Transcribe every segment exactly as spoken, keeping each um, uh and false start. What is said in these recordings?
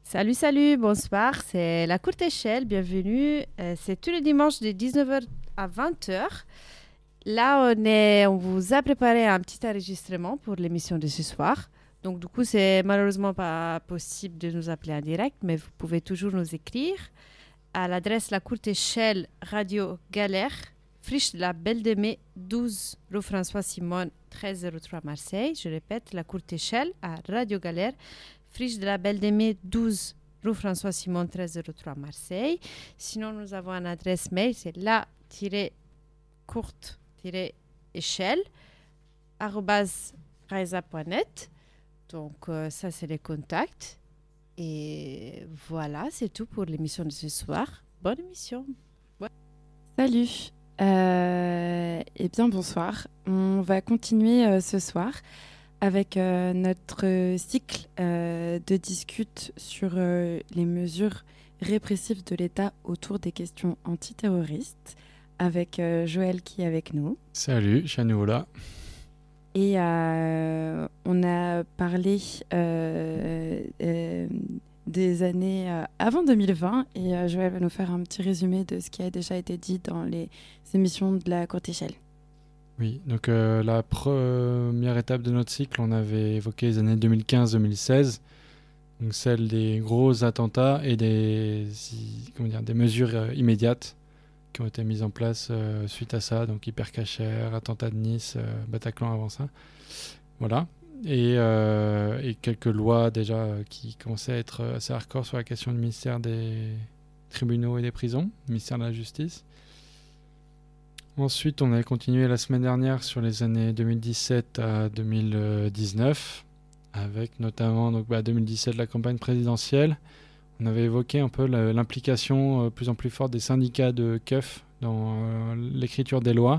Salut, salut, bonsoir, c'est la courte échelle, bienvenue. Euh, c'est tous les dimanches de dix-neuf heures à vingt heures. Là, on, est, on vous a préparé un petit enregistrement pour l'émission de ce soir. Donc, du coup, c'est malheureusement pas possible de nous appeler en direct, mais vous pouvez toujours nous écrire à l'adresse La Courte Échelle, Radio Galère, Friche de la Belle de Mai, douze rue François Simon, treize zéro trois Marseille. Je répète, La Courte Échelle à Radio Galère, Friche de la Belle de Mai, douze rue François Simon, treize zéro trois Marseille. Sinon, nous avons une adresse mail, c'est la-courte-échelle arobase raisa point net. Donc, euh, ça, c'est les contacts. Et voilà, c'est tout pour l'émission de ce soir. Bonne émission. Ouais. Salut. Euh, eh bien, bonsoir. On va continuer euh, ce soir avec euh, notre cycle euh, de discute sur euh, les mesures répressives de l'État autour des questions antiterroristes avec euh, Joël qui est avec nous. Salut, je suis à nouveau là. Et euh, on a parlé euh, euh, des années euh, avant deux mille vingt et euh, Joël va nous faire un petit résumé de ce qui a déjà été dit dans les émissions de la courte échelle. Oui, donc euh, la première étape de notre cycle, on avait évoqué les années deux mille quinze deux mille seize, donc celle des gros attentats et des, comment dire, des mesures euh, immédiates qui ont été mises en place euh, suite à ça, donc Hypercacher, attentat de Nice, euh, Bataclan avant ça. Voilà. Et, euh, et quelques lois déjà euh, qui commençaient à être assez hardcore sur la question du ministère des tribunaux et des prisons, ministère de la Justice. Ensuite, on a continué la semaine dernière sur les années deux mille dix-sept à deux mille dix-neuf, avec notamment donc, bah, deux mille dix-sept la campagne présidentielle. On avait évoqué un peu la, l'implication de euh, plus en plus forte des syndicats de keufs dans euh, l'écriture des lois,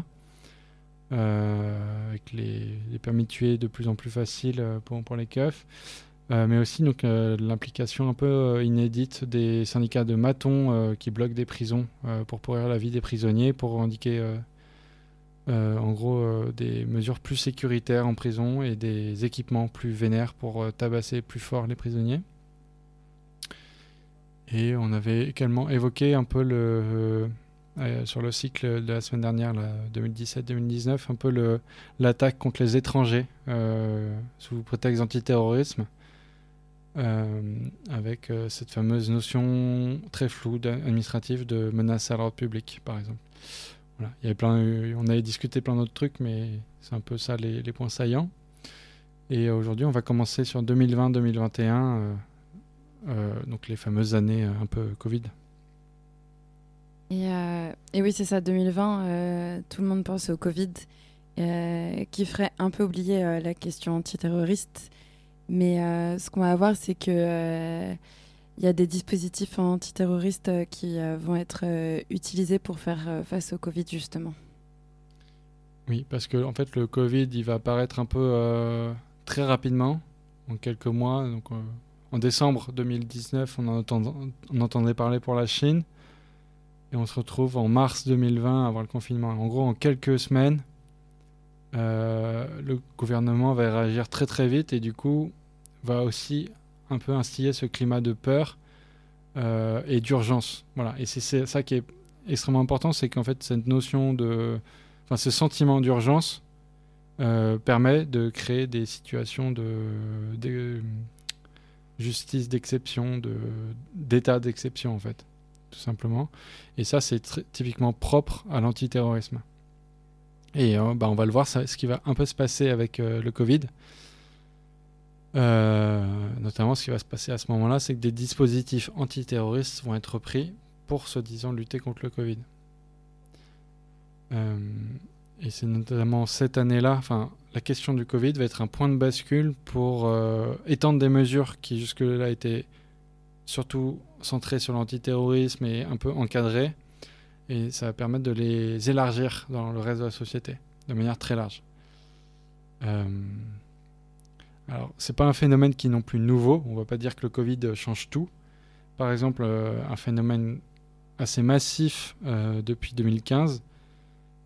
euh, avec les, les permis de tuer de plus en plus faciles euh, pour, pour les keufs, euh, mais aussi donc, euh, l'implication un peu euh, inédite des syndicats de matons euh, qui bloquent des prisons euh, pour pourrir la vie des prisonniers, pour revendiquer euh, euh, en gros euh, des mesures plus sécuritaires en prison et des équipements plus vénères pour euh, tabasser plus fort les prisonniers. Et on avait également évoqué un peu le, euh, sur le cycle de la semaine dernière, là, deux mille dix-sept deux mille dix-neuf, un peu le, l'attaque contre les étrangers euh, sous prétexte antiterrorisme, euh, avec euh, cette fameuse notion très floue administrative de menace à l'ordre public, par exemple. Voilà. Il y avait plein, on avait discuté plein d'autres trucs, mais c'est un peu ça les, les points saillants. Et aujourd'hui, on va commencer sur deux mille vingt deux mille vingt et un. Euh, Euh, donc les fameuses années euh, un peu Covid. Et, euh, et oui, c'est ça, deux mille vingt, euh, tout le monde pense au Covid, euh, qui ferait un peu oublier euh, la question antiterroriste. Mais euh, ce qu'on va voir, c'est qu'il euh, y a des dispositifs antiterroristes euh, qui euh, vont être euh, utilisés pour faire euh, face au Covid, justement. Oui, parce que en fait, le Covid, il va apparaître un peu euh, très rapidement, en quelques mois. Donc, euh, en décembre deux mille dix-neuf, on, en entend, on entendait parler pour la Chine. Et on se retrouve en mars deux mille vingt à avoir le confinement. En gros, en quelques semaines, euh, le gouvernement va réagir très très vite et du coup, va aussi un peu instiller ce climat de peur euh, et d'urgence. Voilà. Et c'est, c'est ça qui est extrêmement important, c'est qu'en fait, cette notion de... Enfin, ce sentiment d'urgence euh, permet de créer des situations de... de justice d'exception, de, d'état d'exception en fait, tout simplement. Et ça, c'est tr- typiquement propre à l'antiterrorisme. Et euh, bah, on va le voir, ça, ce qui va un peu se passer avec euh, le Covid. Euh, notamment, ce qui va se passer à ce moment-là, c'est que des dispositifs antiterroristes vont être pris pour, soi-disant, lutter contre le Covid. Euh, et c'est notamment cette année-là, enfin, la question du Covid va être un point de bascule pour euh, étendre des mesures qui jusque-là étaient surtout centrées sur l'antiterrorisme et un peu encadrées. Et ça va permettre de les élargir dans le reste de la société, de manière très large. Euh, alors, c'est pas un phénomène qui est non plus nouveau. On va pas dire que le Covid change tout. Par exemple, euh, un phénomène assez massif euh, depuis deux mille quinze,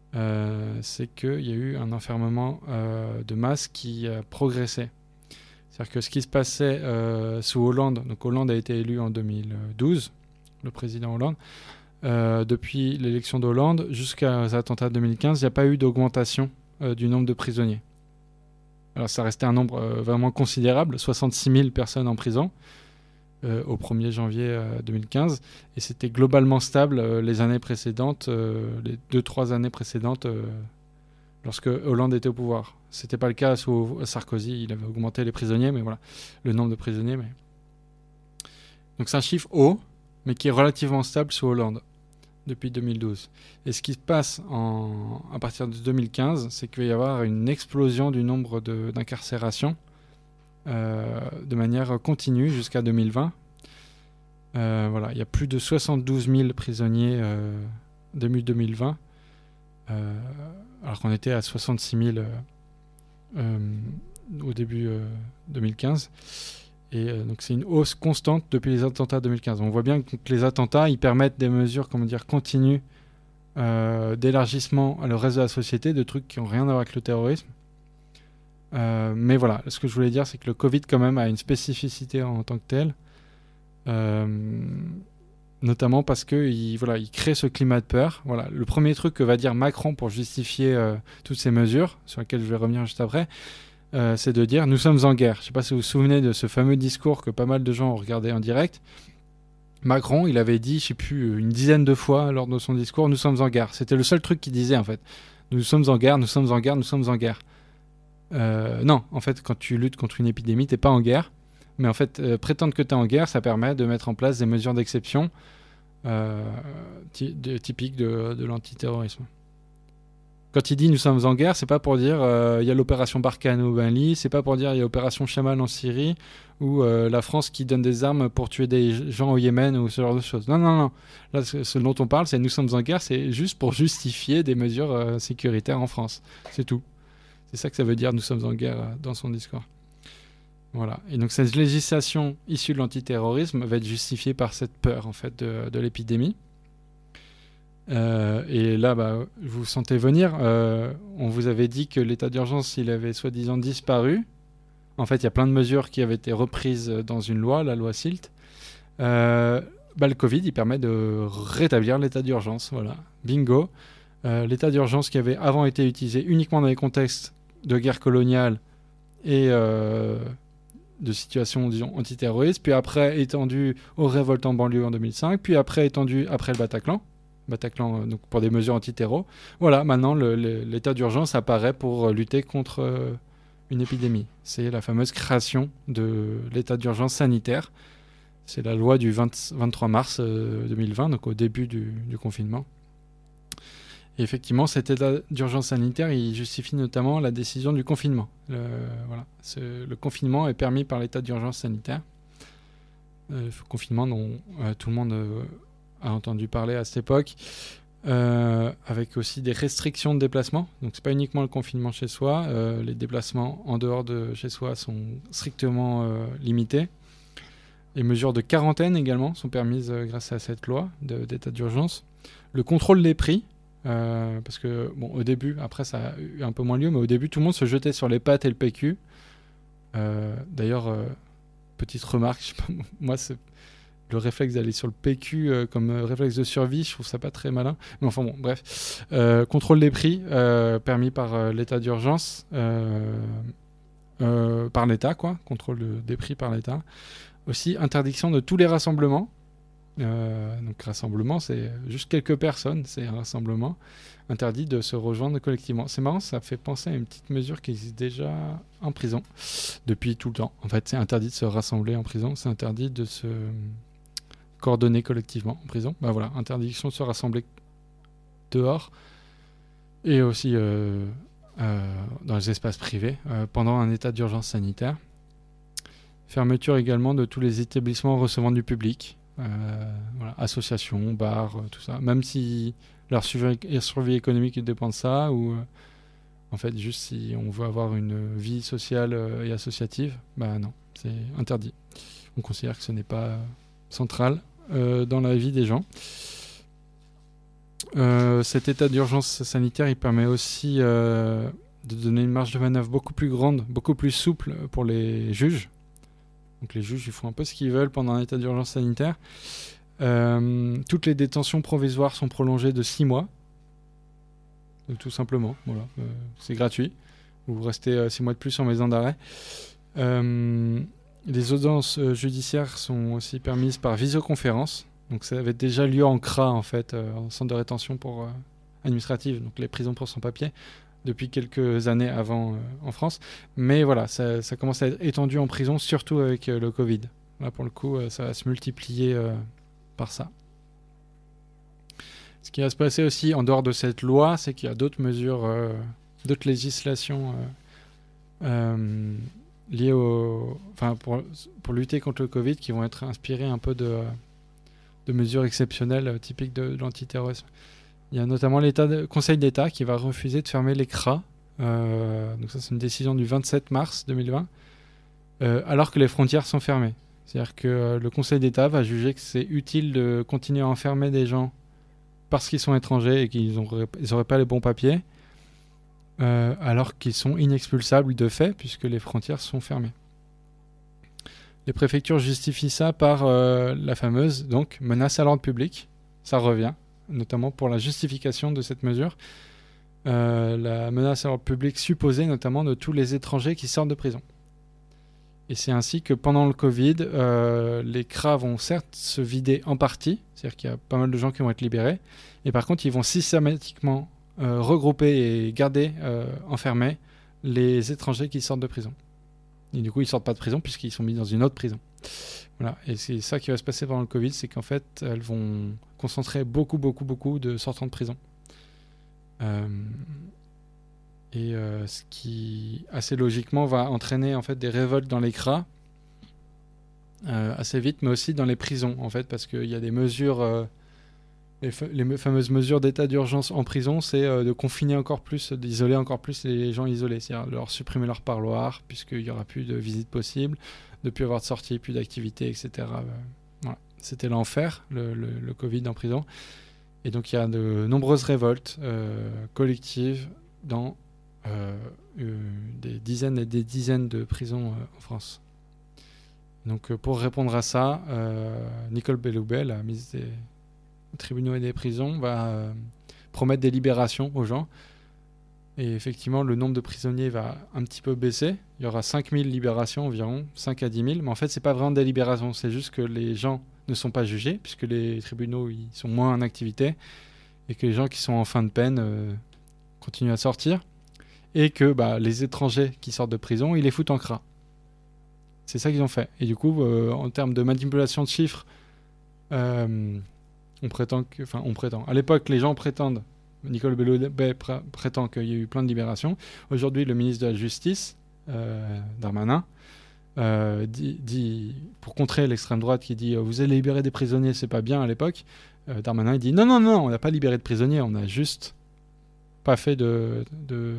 Euh, c'est qu'il y a eu un enfermement euh, de masse qui a progressé. C'est-à-dire que ce qui se passait euh, sous Hollande, donc Hollande a été élu en deux mille douze, le président Hollande, euh, depuis l'élection d'Hollande jusqu'aux attentats de deux mille quinze, il n'y a pas eu d'augmentation euh, du nombre de prisonniers. Alors ça restait un nombre euh, vraiment considérable, soixante-six mille personnes en prison euh, au premier janvier euh, deux mille quinze, et c'était globalement stable euh, les années précédentes, euh, les deux trois années précédentes, euh, lorsque Hollande était au pouvoir. C'était pas le cas sous Sarkozy, il avait augmenté les prisonniers, mais voilà, le nombre de prisonniers. Mais... Donc c'est un chiffre haut, mais qui est relativement stable sous Hollande depuis deux mille douze. Et ce qui se passe en... à partir de deux mille quinze, c'est qu'il va y avoir une explosion du nombre de... d'incarcérations euh, de manière continue jusqu'à deux mille vingt. Euh, voilà, il y a plus de soixante-douze mille prisonniers euh, début deux mille vingt, euh, alors qu'on était à soixante-six mille euh, euh, au début euh, deux mille quinze. Et euh, donc c'est une hausse constante depuis les attentats deux mille quinze. On voit bien que les attentats, ils permettent des mesures, comment dire, continues euh, d'élargissement à le reste de la société, de trucs qui n'ont rien à voir avec le terrorisme. Euh, mais voilà, ce que je voulais dire, c'est que le Covid quand même a une spécificité en, en tant que telle, euh, notamment parce que il, voilà, il crée ce climat de peur. Voilà, le premier truc que va dire Macron pour justifier euh, toutes ces mesures, sur lesquelles je vais revenir juste après, Euh, c'est de dire « nous sommes en guerre ». Je ne sais pas si vous vous souvenez de ce fameux discours que pas mal de gens ont regardé en direct. Macron, il avait dit, je ne sais plus, une dizaine de fois lors de son discours « nous sommes en guerre ». C'était le seul truc qu'il disait en fait. « Nous sommes en guerre, nous sommes en guerre, nous sommes en guerre euh, ». Non, en fait, quand tu luttes contre une épidémie, tu n'es pas en guerre. Mais en fait, euh, prétendre que tu es en guerre, ça permet de mettre en place des mesures d'exception euh, ty- de, typiques de, de l'antiterrorisme. Quand il dit nous sommes en guerre, c'est pas pour dire il euh, y a l'opération Barkhane au Mali, c'est pas pour dire il y a l'opération Chaman en Syrie ou euh, la France qui donne des armes pour tuer des gens au Yémen ou ce genre de choses. Non, non, non. Là, ce, ce dont on parle, c'est nous sommes en guerre, c'est juste pour justifier des mesures euh, sécuritaires en France. C'est tout. C'est ça que ça veut dire nous sommes en guerre euh, dans son discours. Voilà. Et donc cette législation issue de l'antiterrorisme va être justifiée par cette peur en fait de, de l'épidémie. Euh, et là, bah, vous sentez venir. Euh, on vous avait dit que l'état d'urgence, il avait soi-disant disparu. En fait, il y a plein de mesures qui avaient été reprises dans une loi, la loi SILT. Euh, bah, le Covid, il permet de rétablir l'état d'urgence. Voilà, bingo. Euh, l'état d'urgence qui avait avant été utilisé uniquement dans les contextes de guerre coloniale et euh, de situations, disons, antiterroristes, puis après étendu aux révoltes en banlieue en deux mille cinq, puis après étendu après le Bataclan. Bataclan, donc pour des mesures anti-terro. Voilà, maintenant le, le, l'état d'urgence apparaît pour lutter contre euh, une épidémie. C'est la fameuse création de l'état d'urgence sanitaire. C'est la loi du vingt, vingt-trois mars euh, deux mille vingt, donc au début du, du confinement. Et effectivement, cet état d'urgence sanitaire, il justifie notamment la décision du confinement. Le, voilà, ce, le confinement est permis par l'état d'urgence sanitaire. Euh, confinement dont euh, tout le monde... Euh, a entendu parler à cette époque, euh, avec aussi des restrictions de déplacement. Donc c'est pas uniquement le confinement chez soi, euh, les déplacements en dehors de chez soi sont strictement euh, limités. Les mesures de quarantaine également sont permises euh, grâce à cette loi de, d'état d'urgence. Le contrôle des prix, euh, parce que bon, au début, après ça a eu un peu moins lieu, mais au début tout le monde se jetait sur les pâtes et le P Q. Euh, d'ailleurs, euh, petite remarque, je sais pas, moi c'est le réflexe d'aller sur le P Q euh, comme euh, réflexe de survie, je trouve ça pas très malin. Mais enfin bon, bref. Euh, contrôle des prix euh, permis par euh, l'état d'urgence, euh, euh, par l'État, quoi. Contrôle de, des prix par l'État. Aussi, interdiction de tous les rassemblements. Euh, donc, rassemblement, c'est juste quelques personnes, c'est un rassemblement. Interdit de se rejoindre collectivement. C'est marrant, ça fait penser à une petite mesure qui existe déjà en prison depuis tout le temps. En fait, c'est interdit de se rassembler en prison, c'est interdit de se coordonner collectivement en prison. Bah voilà, interdiction de se rassembler dehors et aussi euh, euh, dans les espaces privés euh, pendant un état d'urgence sanitaire. Fermeture également de tous les établissements recevant du public, euh, voilà, associations, bars, euh, tout ça. Même si leur survie, survie économique dépend de ça, ou euh, en fait juste si on veut avoir une vie sociale euh, et associative, bah non, c'est interdit. On considère que ce n'est pas central Euh, dans la vie des gens. Euh, cet état d'urgence sanitaire, il permet aussi euh, de donner une marge de manœuvre beaucoup plus grande, beaucoup plus souple pour les juges. Donc les juges, ils font un peu ce qu'ils veulent pendant un état d'urgence sanitaire. Euh, toutes les détentions provisoires sont prolongées de six mois. Donc, tout simplement, voilà, euh, c'est gratuit. Vous restez euh, six mois de plus en maison d'arrêt. Euh, les audiences euh, judiciaires sont aussi permises par visioconférence. Donc ça avait déjà lieu en C R A, en fait, euh, en centre de rétention pour, euh, administrative, donc les prisons pour sans-papiers, depuis quelques années avant euh, en France. Mais voilà, ça, ça commence à être étendu en prison, surtout avec euh, le Covid. Là, pour le coup, euh, ça va se multiplier euh, par ça. Ce qui va se passer aussi en dehors de cette loi, c'est qu'il y a d'autres mesures, euh, d'autres législations euh, euh, liées au, enfin pour, pour lutter contre le Covid, qui vont être inspirées un peu de, de mesures exceptionnelles euh, typiques de, de l'antiterrorisme. Il y a notamment l'État de, Conseil d'État qui va refuser de fermer les C R A. Euh, donc ça, c'est une décision du vingt-sept mars deux mille vingt, euh, alors que les frontières sont fermées. C'est-à-dire que euh, le Conseil d'État va juger que c'est utile de continuer à enfermer des gens parce qu'ils sont étrangers et qu'ils n'auraient pas les bons papiers, euh, alors qu'ils sont inexpulsables de fait, puisque les frontières sont fermées. Les préfectures justifient ça par euh, la fameuse donc, menace à l'ordre public. Ça revient, notamment pour la justification de cette mesure. Euh, la menace à l'ordre public supposée notamment de tous les étrangers qui sortent de prison. Et c'est ainsi que pendant le Covid, euh, les C R A vont certes se vider en partie, c'est-à-dire qu'il y a pas mal de gens qui vont être libérés, et par contre ils vont systématiquement euh, regrouper et garder euh, enfermés les étrangers qui sortent de prison. Et du coup ils sortent pas de prison puisqu'ils sont mis dans une autre prison. Voilà. Et c'est ça qui va se passer pendant le Covid, c'est qu'en fait elles vont concentrer beaucoup beaucoup beaucoup de sortants de prison. Euh... Et euh, ce qui, assez logiquement, va entraîner en fait, des révoltes dans les C R A euh, assez vite, mais aussi dans les prisons, en fait, parce qu'il y a des mesures, euh, les, fa- les me- fameuses mesures d'état d'urgence en prison, c'est euh, de confiner encore plus, d'isoler encore plus les gens isolés, c'est-à-dire de leur supprimer leur parloir, puisqu'il n'y aura plus de visites possibles, de plus avoir de sorties, plus d'activités, et cetera. Euh, voilà. C'était l'enfer, le, le, le Covid en prison. Et donc il y a de nombreuses révoltes euh, collectives dans Euh, euh, des dizaines et des dizaines de prisons euh, en France. Donc euh, pour répondre à ça, euh, Nicole Belloubet, la ministre des tribunaux et des prisons, va euh, promettre des libérations aux gens. Et effectivement, le nombre de prisonniers va un petit peu baisser. Il y aura cinq mille libérations environ, cinq à dix mille. Mais en fait, c'est pas vraiment des libérations, c'est juste que les gens ne sont pas jugés, puisque les tribunaux ils sont moins en activité, et que les gens qui sont en fin de peine euh, continuent à sortir. Et que bah, les étrangers qui sortent de prison, ils les foutent en C R A. C'est ça qu'ils ont fait. Et du coup, euh, en termes de manipulation de chiffres, euh, on prétend que... Enfin, on prétend. À l'époque, les gens prétendent, Nicole Belloubet pr- prétend qu'il y a eu plein de libérations. Aujourd'hui, le ministre de la Justice, euh, Darmanin, euh, dit, dit, pour contrer l'extrême droite qui dit euh, « Vous allez libérer des prisonniers, c'est pas bien » à l'époque, euh, Darmanin, il dit « Non, non, non, on n'a pas libéré de prisonniers, on a juste pas fait de... de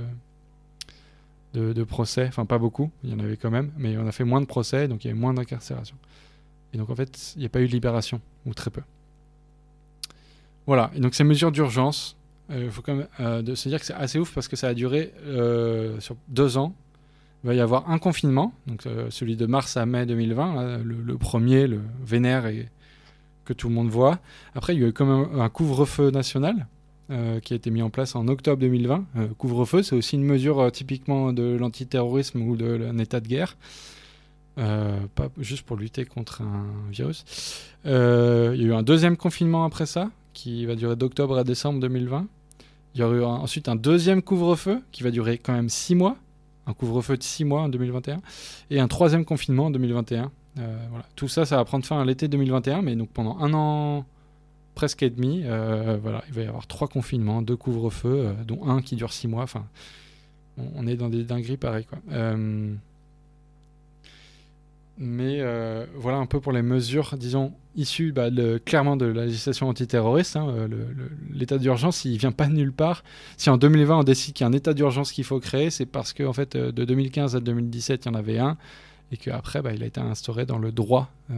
De, de procès, enfin pas beaucoup, il y en avait quand même, mais on a fait moins de procès, donc il y avait moins d'incarcération. Et donc en fait, il n'y a pas eu de libération, ou très peu. Voilà, et donc ces mesures d'urgence, il euh, faut quand même euh, de se dire que c'est assez ouf parce que ça a duré euh, sur deux ans. Il va y avoir un confinement, donc euh, celui de mars à mai deux mille vingt, là, le, le premier, le vénère et que tout le monde voit. Après, il y a eu quand même un couvre-feu national. Euh, qui a été mis en place en octobre deux mille vingt. Euh, couvre-feu, c'est aussi une mesure euh, typiquement de l'antiterrorisme ou de d'un état de guerre, euh, pas juste pour lutter contre un virus. Euh, il y a eu un deuxième confinement après ça, qui va durer d'octobre à décembre deux mille vingt. Il y aura eu un, ensuite un deuxième couvre-feu, qui va durer quand même six mois, un couvre-feu de six mois en deux mille vingt et un, et un troisième confinement en deux mille vingt et un. Euh, voilà. Tout ça, ça va prendre fin à l'été deux mille vingt et un, mais donc pendant un an... presque et demi, euh, voilà, il va y avoir trois confinements, deux couvre-feux, euh, dont un qui dure six mois. Enfin, on, on est dans des dingueries pareilles, quoi. Euh, mais euh, voilà un peu pour les mesures, disons, issues bah, de, clairement de la législation antiterroriste. Hein, le, le, l'état d'urgence, il vient pas de nulle part. Si en deux mille vingt on décide qu'il y a un état d'urgence qu'il faut créer, c'est parce que en fait, de deux mille quinze à deux mille dix-sept, il y en avait un, et qu'après, bah, il a été instauré dans le droit. Euh,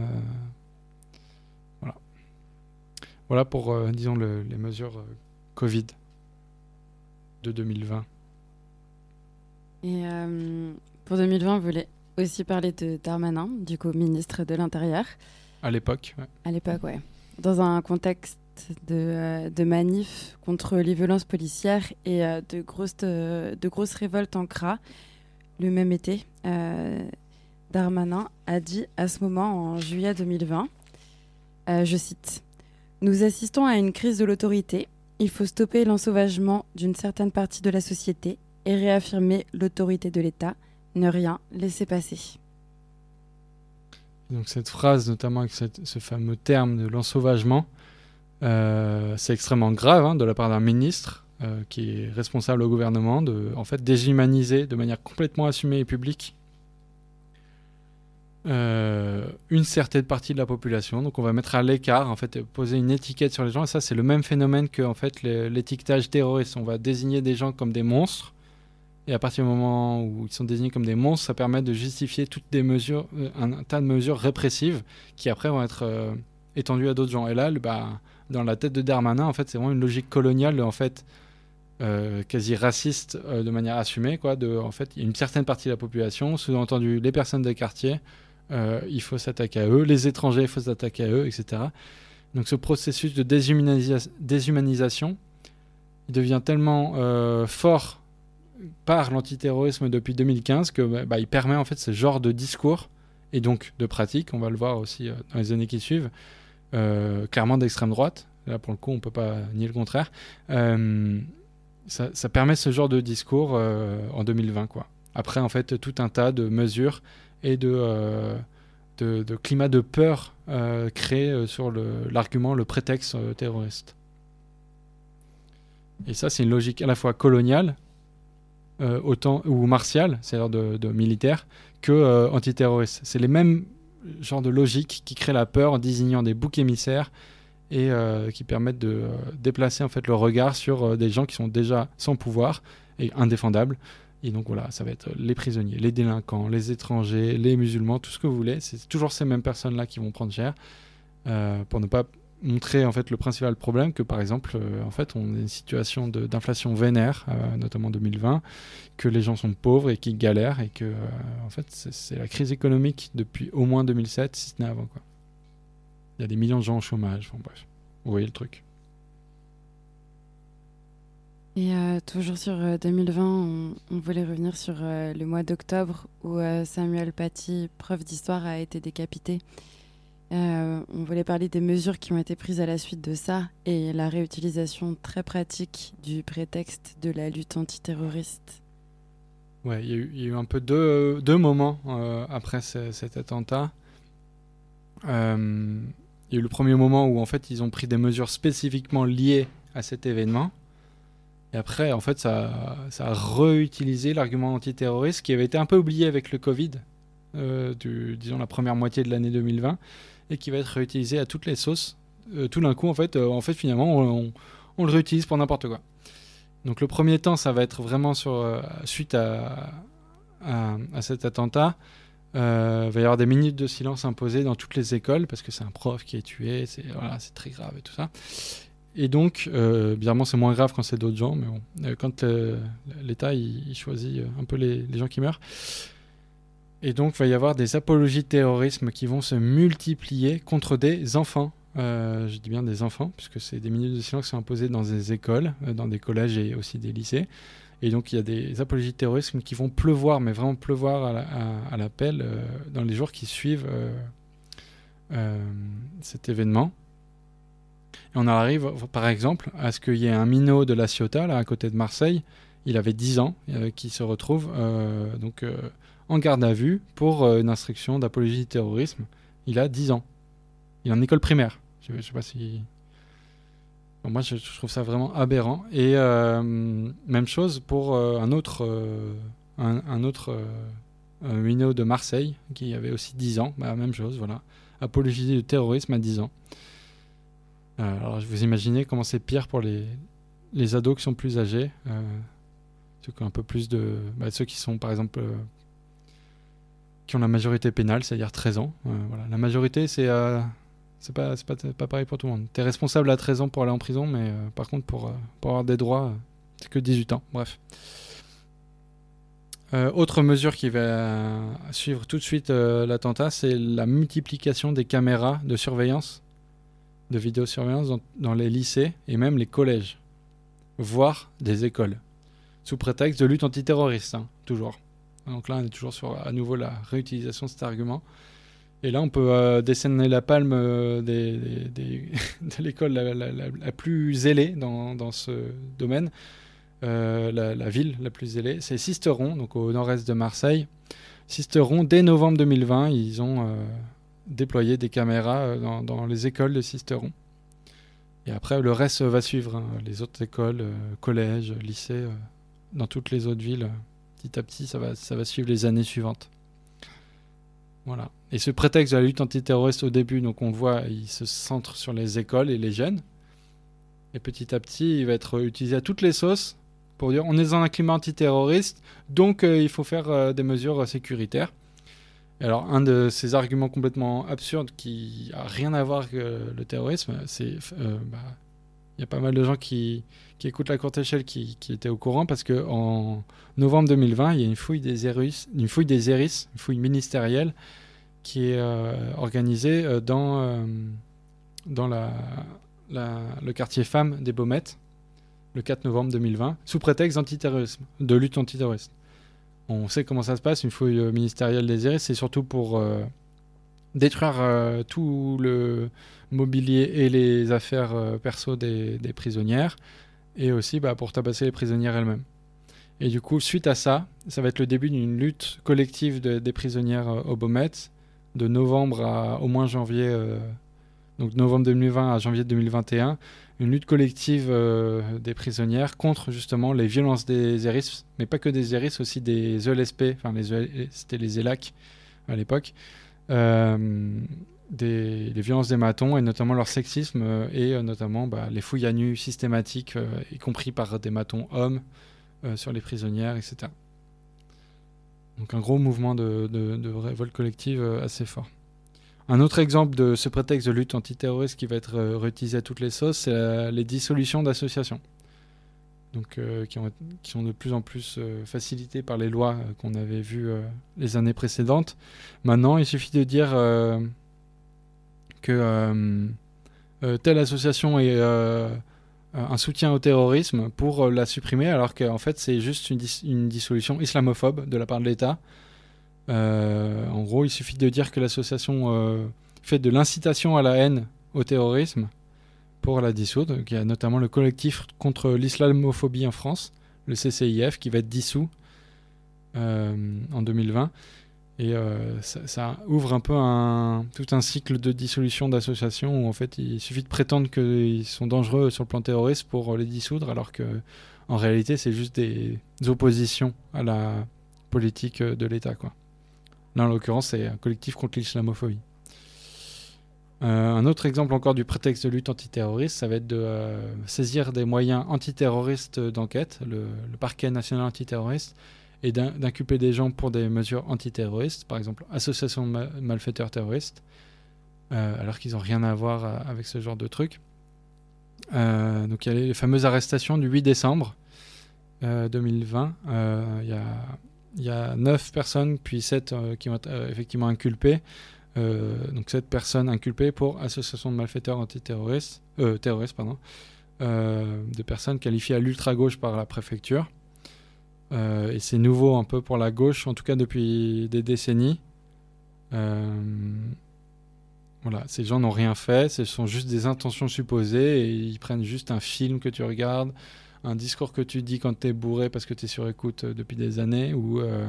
Voilà pour, euh, disons, le, les mesures euh, Covid de deux mille vingt. Et euh, pour deux mille vingt, vous voulez aussi parler de Darmanin, du coup ministre de l'Intérieur. À l'époque, ouais. À l'époque, ouais. Dans un contexte de, euh, de manifs contre les violences policières et euh, de, grosses, euh, de grosses révoltes en C R A, le même été, euh, Darmanin a dit à ce moment, en juillet deux mille vingt, euh, je cite, « Nous assistons à une crise de l'autorité. Il faut stopper l'ensauvagement d'une certaine partie de la société et réaffirmer l'autorité de l'État. Ne rien laisser passer. » Donc cette phrase, notamment avec cette, ce fameux terme de l'ensauvagement, euh, c'est extrêmement grave hein, de la part d'un ministre euh, qui est responsable au gouvernement de en fait, déshumaniser de manière complètement assumée et publique euh, une certaine partie de la population. Donc on va mettre à l'écart, en fait, poser une étiquette sur les gens. Et ça, c'est le même phénomène que en fait, les, l'étiquetage terroriste. On va désigner des gens comme des monstres. Et à partir du moment où ils sont désignés comme des monstres, ça permet de justifier toutes des mesures, un, un tas de mesures répressives qui après vont être euh, étendues à d'autres gens. Et là, le, bah, dans la tête de Darmanin, en fait, c'est vraiment une logique coloniale, en fait, euh, quasi raciste euh, de manière assumée, quoi. De, en fait, il y a une certaine partie de la population, sous-entendu les personnes des quartiers, euh, il faut s'attaquer à eux, les étrangers, il faut s'attaquer à eux, et cetera. Donc ce processus de déshumanisa- déshumanisation, il devient tellement euh, fort par l'antiterrorisme depuis deux mille quinze que bah, il permet en fait ce genre de discours et donc de pratique, on va le voir aussi euh, dans les années qui suivent, euh, clairement d'extrême droite. Là pour le coup on peut pas nier le contraire. Euh, ça, ça permet ce genre de discours euh, en deux mille vingt quoi. Après en fait tout un tas de mesures et de euh, de, de climat de peur euh, créé euh, sur le, l'argument, le prétexte euh, terroriste. Et ça c'est une logique à la fois coloniale Euh, autant, ou martial, c'est-à-dire de, de militaire, que euh, antiterroriste. C'est les mêmes genres de logiques qui créent la peur en désignant des boucs émissaires et euh, qui permettent de euh, déplacer en fait le regard sur euh, des gens qui sont déjà sans pouvoir et indéfendables. Et donc voilà, ça va être les prisonniers, les délinquants, les étrangers, les musulmans, tout ce que vous voulez. C'est toujours ces mêmes personnes-là qui vont prendre cher euh, pour ne pas montrer en fait le principal problème que par exemple euh, en fait on a une situation de, d'inflation vénère euh, notamment en deux mille vingt, que les gens sont pauvres et qu'ils galèrent et que euh, en fait c'est, c'est la crise économique depuis au moins deux mille sept si ce n'est avant quoi. Il y a des millions de gens au chômage, enfin bref, vous voyez le truc. Et euh, toujours sur euh, deux mille vingt, on, on voulait revenir sur euh, le mois d'octobre où euh, Samuel Paty, prof d'histoire, a été décapité. Euh, on voulait parler des mesures qui ont été prises à la suite de ça et la réutilisation très pratique du prétexte de la lutte antiterroriste. Ouais, il y a eu, il y a eu un peu deux, deux moments euh, après ce, cet attentat. Euh, il y a eu le premier moment où en fait ils ont pris des mesures spécifiquement liées à cet événement. Et après, en fait, ça, ça a réutilisé l'argument antiterroriste qui avait été un peu oublié avec le Covid, euh, du, disons la première moitié de l'année deux mille vingt. Et qui va être réutilisé à toutes les sauces. Euh, tout d'un coup, en fait, euh, en fait finalement, on, on, on le réutilise pour n'importe quoi. Donc le premier temps, ça va être vraiment sur, euh, suite à, à, à cet attentat. Euh, il va y avoir des minutes de silence imposées dans toutes les écoles, parce que c'est un prof qui est tué, c'est, voilà, c'est très grave et tout ça. Et donc, euh, évidemment, c'est moins grave quand c'est d'autres gens, mais bon, euh, quand euh, l'État, il, il choisit un peu les, les gens qui meurent. Et donc, il va y avoir des apologies de terrorisme qui vont se multiplier contre des enfants. Euh, je dis bien des enfants, puisque c'est des minutes de silence qui sont imposées dans des écoles, euh, dans des collèges et aussi des lycées. Et donc, il y a des apologies de terrorisme qui vont pleuvoir, mais vraiment pleuvoir à, la, à, à l'appel euh, dans les jours qui suivent euh, euh, cet événement. Et on arrive, par exemple, à ce qu'il y ait un minot de La Ciotat, là, à côté de Marseille. Il avait dix ans, euh, qui se retrouve... Euh, donc... Euh, en garde à vue pour euh, une instruction d'apologie du terrorisme. Il a dix ans. Il est en école primaire. Je ne sais pas si... Bon, moi, je, je trouve ça vraiment aberrant. Et euh, même chose pour euh, un autre, euh, un, un autre euh, un minot de Marseille qui avait aussi dix ans. Bah, même chose, voilà. Apologie du terrorisme à dix ans. Euh, alors, vous imaginez comment c'est pire pour les, les ados qui sont plus âgés. Euh, ceux qui ont un peu plus de... Bah, ceux qui sont, par exemple... Euh, qui ont la majorité pénale, c'est-à-dire treize ans. Euh, voilà. La majorité, c'est, euh, c'est, pas, c'est, pas, c'est pas pareil pour tout le monde. Tu es responsable à treize ans pour aller en prison, mais euh, par contre, pour, euh, pour avoir des droits, euh, c'est que dix-huit ans. Bref. Euh, autre mesure qui va suivre tout de suite euh, l'attentat, c'est la multiplication des caméras de surveillance, de vidéosurveillance dans, dans les lycées et même les collèges, voire des écoles, sous prétexte de lutte antiterroriste, hein, toujours. Donc là, on est toujours sur à nouveau la réutilisation de cet argument. Et là, on peut euh, décerner la palme euh, des, des, des de l'école la, la, la, la plus zélée dans, dans ce domaine. Euh, la, la ville la plus zélée, c'est Sisteron, donc au nord-est de Marseille. Sisteron, dès novembre deux mille vingt, ils ont euh, déployé des caméras euh, dans, dans les écoles de Sisteron. Et après, le reste va suivre, hein, les autres écoles, euh, collèges, lycées, euh, dans toutes les autres villes. Petit à petit, ça va, ça va suivre les années suivantes. Voilà. Et ce prétexte de la lutte antiterroriste au début, donc on le voit, il se centre sur les écoles et les jeunes. Et petit à petit, il va être utilisé à toutes les sauces pour dire on est dans un climat antiterroriste, donc euh, il faut faire euh, des mesures euh, sécuritaires. Et alors, un de ces arguments complètement absurdes qui n'a rien à voir avec euh, le terrorisme, c'est euh, bah, il y a pas mal de gens qui, qui écoutent la courte échelle qui, qui étaient au courant parce qu'en novembre deux mille vingt, il y a une fouille des Eris, une fouille des Eris, une fouille ministérielle qui est euh, organisée euh, dans, euh, dans la, la, le quartier femmes des Baumettes, le quatre novembre deux mille vingt, sous prétexte d'antiterrorisme, de lutte antiterroriste. On sait comment ça se passe, une fouille euh, ministérielle des Eris, c'est surtout pour euh, détruire euh, tout le mobilier et les affaires euh, perso des, des prisonnières, et aussi bah, pour tabasser les prisonnières elles-mêmes. Et du coup, suite à ça, ça va être le début d'une lutte collective de, des prisonnières euh, aux Baumettes, de novembre à au moins janvier, euh, donc novembre deux mille vingt à janvier deux mille vingt et un, une lutte collective euh, des prisonnières contre justement les violences des Eris, mais pas que des Eris, aussi des E L S P, enfin les E L, c'était les ELAC à l'époque, euh, des, les violences des matons et notamment leur sexisme euh, et euh, notamment bah, les fouilles à nu systématiques, euh, y compris par des matons hommes euh, sur les prisonnières, et cetera. Donc un gros mouvement de, de, de révolte collective euh, assez fort. Un autre exemple de ce prétexte de lutte antiterroriste qui va être euh, réutilisé à toutes les sauces, c'est la, les dissolutions d'associations. Donc, euh, qui, ont, qui sont de plus en plus euh, facilitées par les lois euh, qu'on avait vues euh, les années précédentes. Maintenant, il suffit de dire euh, que euh, euh, telle association est euh, un soutien au terrorisme pour euh, la supprimer, alors qu'en fait, c'est juste une, dis- une dissolution islamophobe de la part de l'État. Euh, en gros, il suffit de dire que l'association euh, fait de l'incitation à la haine au terrorisme pour la dissoudre. Il y a notamment le collectif contre l'islamophobie en France, le C C I F, qui va être dissous euh, en deux mille vingt. Et euh, ça, ça ouvre un peu un, tout un cycle de dissolution d'associations où en fait il suffit de prétendre qu'ils sont dangereux sur le plan terroriste pour les dissoudre, alors que en réalité c'est juste des oppositions à la politique de l'État, quoi. Là, en l'occurrence, c'est un collectif contre l'islamophobie. Euh, un autre exemple encore du prétexte de lutte antiterroriste, ça va être de euh, saisir des moyens antiterroristes d'enquête, le, le parquet national antiterroriste, et d'in- d'inculper des gens pour des mesures antiterroristes, par exemple association de ma- malfaiteurs terroristes, euh, alors qu'ils n'ont rien à voir euh, avec ce genre de truc. Euh, donc il y a les fameuses arrestations du huit décembre euh, deux mille vingt. Euh, il y a Il y a neuf personnes, puis sept euh, qui vont être euh, effectivement inculpées. Euh, donc sept personnes inculpées pour association de malfaiteurs antiterroristes, euh, terroristes, pardon, euh, de personnes qualifiées à l'ultra-gauche par la préfecture. Euh, et c'est nouveau un peu pour la gauche, en tout cas depuis des décennies. Euh, voilà, ces gens n'ont rien fait, ce sont juste des intentions supposées, et ils prennent juste un film que tu regardes, un discours que tu dis quand t'es bourré parce que t'es sur écoute euh, depuis des années, ou euh,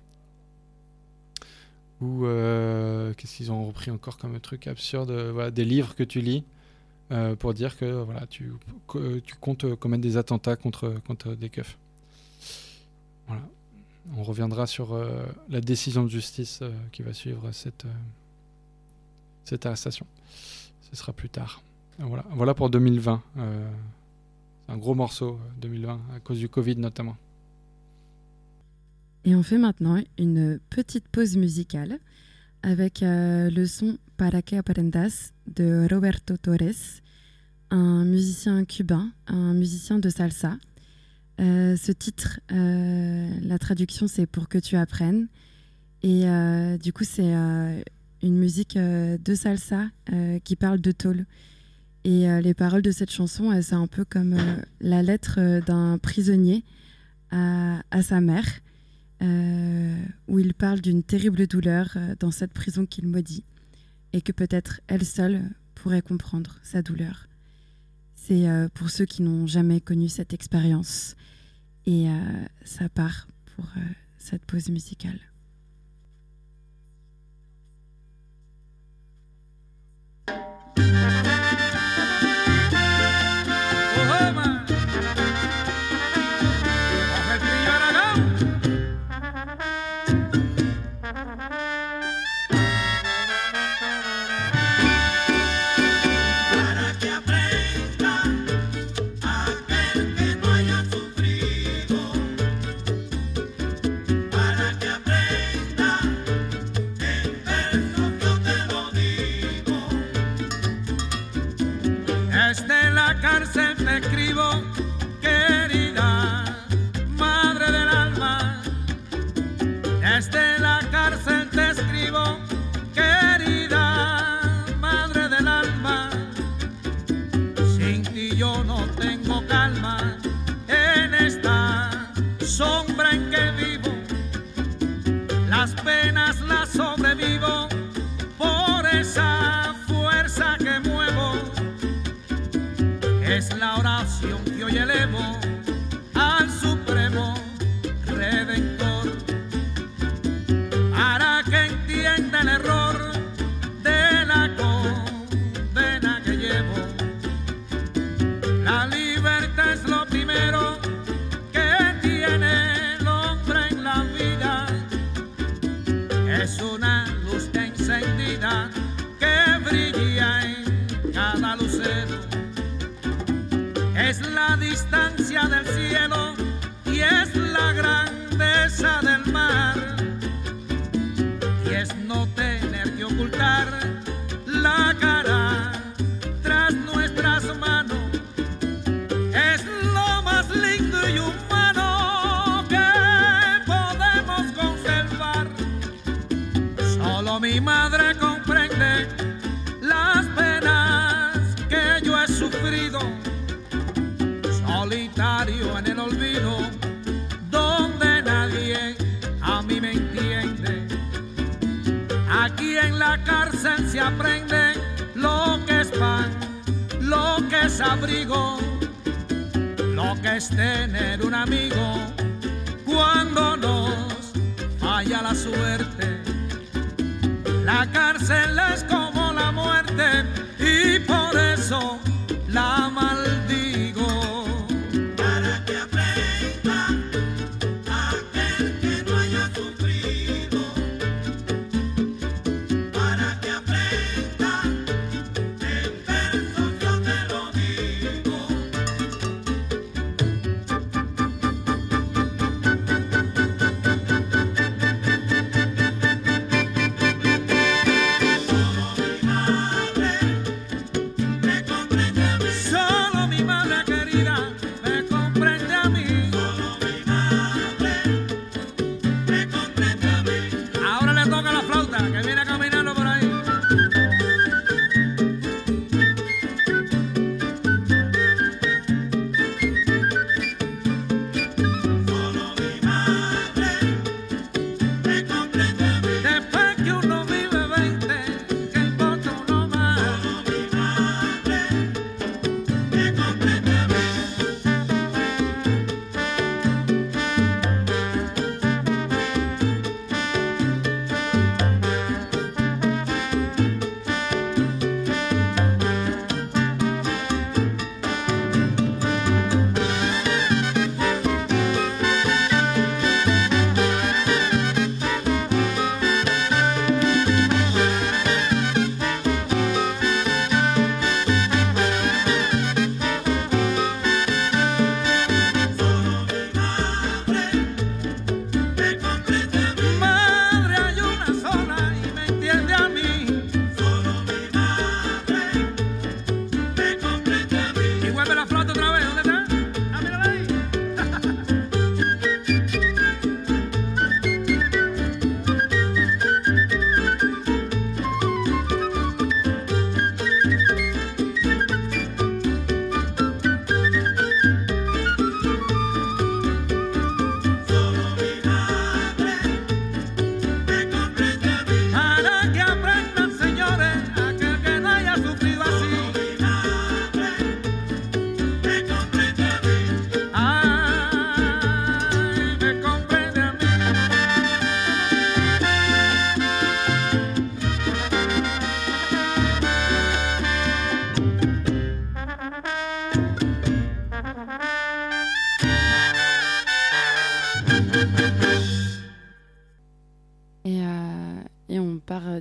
ou euh, qu'est-ce qu'ils ont repris encore comme truc absurde, euh, voilà, des livres que tu lis euh, pour dire que voilà, tu, que, tu comptes commettre des attentats contre, contre des keufs. Voilà. On reviendra sur euh, la décision de justice euh, qui va suivre cette, euh, cette arrestation. Ce sera plus tard. Voilà, voilà pour deux mille vingt. Euh, C'est un gros morceau, deux mille vingt, à cause du Covid notamment. Et on fait maintenant une petite pause musicale avec euh, le son Para que aprendas de Roberto Torres, un musicien cubain, un musicien de salsa. Euh, ce titre, euh, la traduction, c'est Pour que tu apprennes. Et euh, du coup, c'est euh, une musique euh, de salsa euh, qui parle de tôle. Et euh, les paroles de cette chanson, euh, c'est un peu comme euh, la lettre euh, d'un prisonnier à, à sa mère, euh, où il parle d'une terrible douleur euh, dans cette prison qu'il maudit, et que peut-être elle seule pourrait comprendre sa douleur. C'est euh, pour ceux qui n'ont jamais connu cette expérience. Et euh, ça part pour euh, cette pause musicale.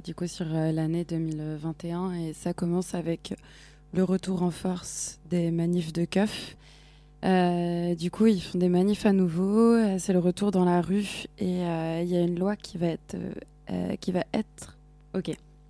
du coup sur euh, l'année deux mille vingt et un et ça commence avec le retour en force des manifs de keufs. Euh, du coup, ils font des manifs à nouveau, euh, c'est le retour dans la rue et il euh, y a une loi qui va être... Euh, qui va être... Ok.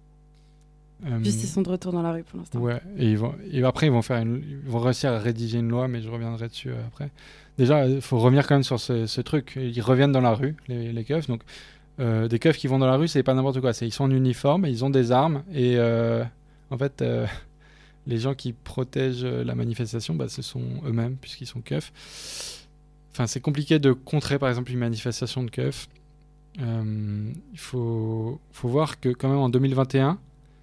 Euh, Juste, ils sont de retour dans la rue pour l'instant. Ouais, et, ils vont, et après, ils vont, faire une, ils vont réussir à rédiger une loi, mais je reviendrai dessus euh, après. Déjà, il faut revenir quand même sur ce, ce truc. Ils reviennent dans la rue, les, les keufs. Donc, euh, des keufs qui vont dans la rue, c'est pas n'importe quoi. C'est, ils sont en uniforme, ils ont des armes. Et euh, en fait, euh, les gens qui protègent la manifestation, bah, ce sont eux-mêmes, puisqu'ils sont keufs. Enfin, c'est compliqué de contrer, par exemple, une manifestation de keufs. Euh, il faut, faut voir que quand même en deux mille vingt et un,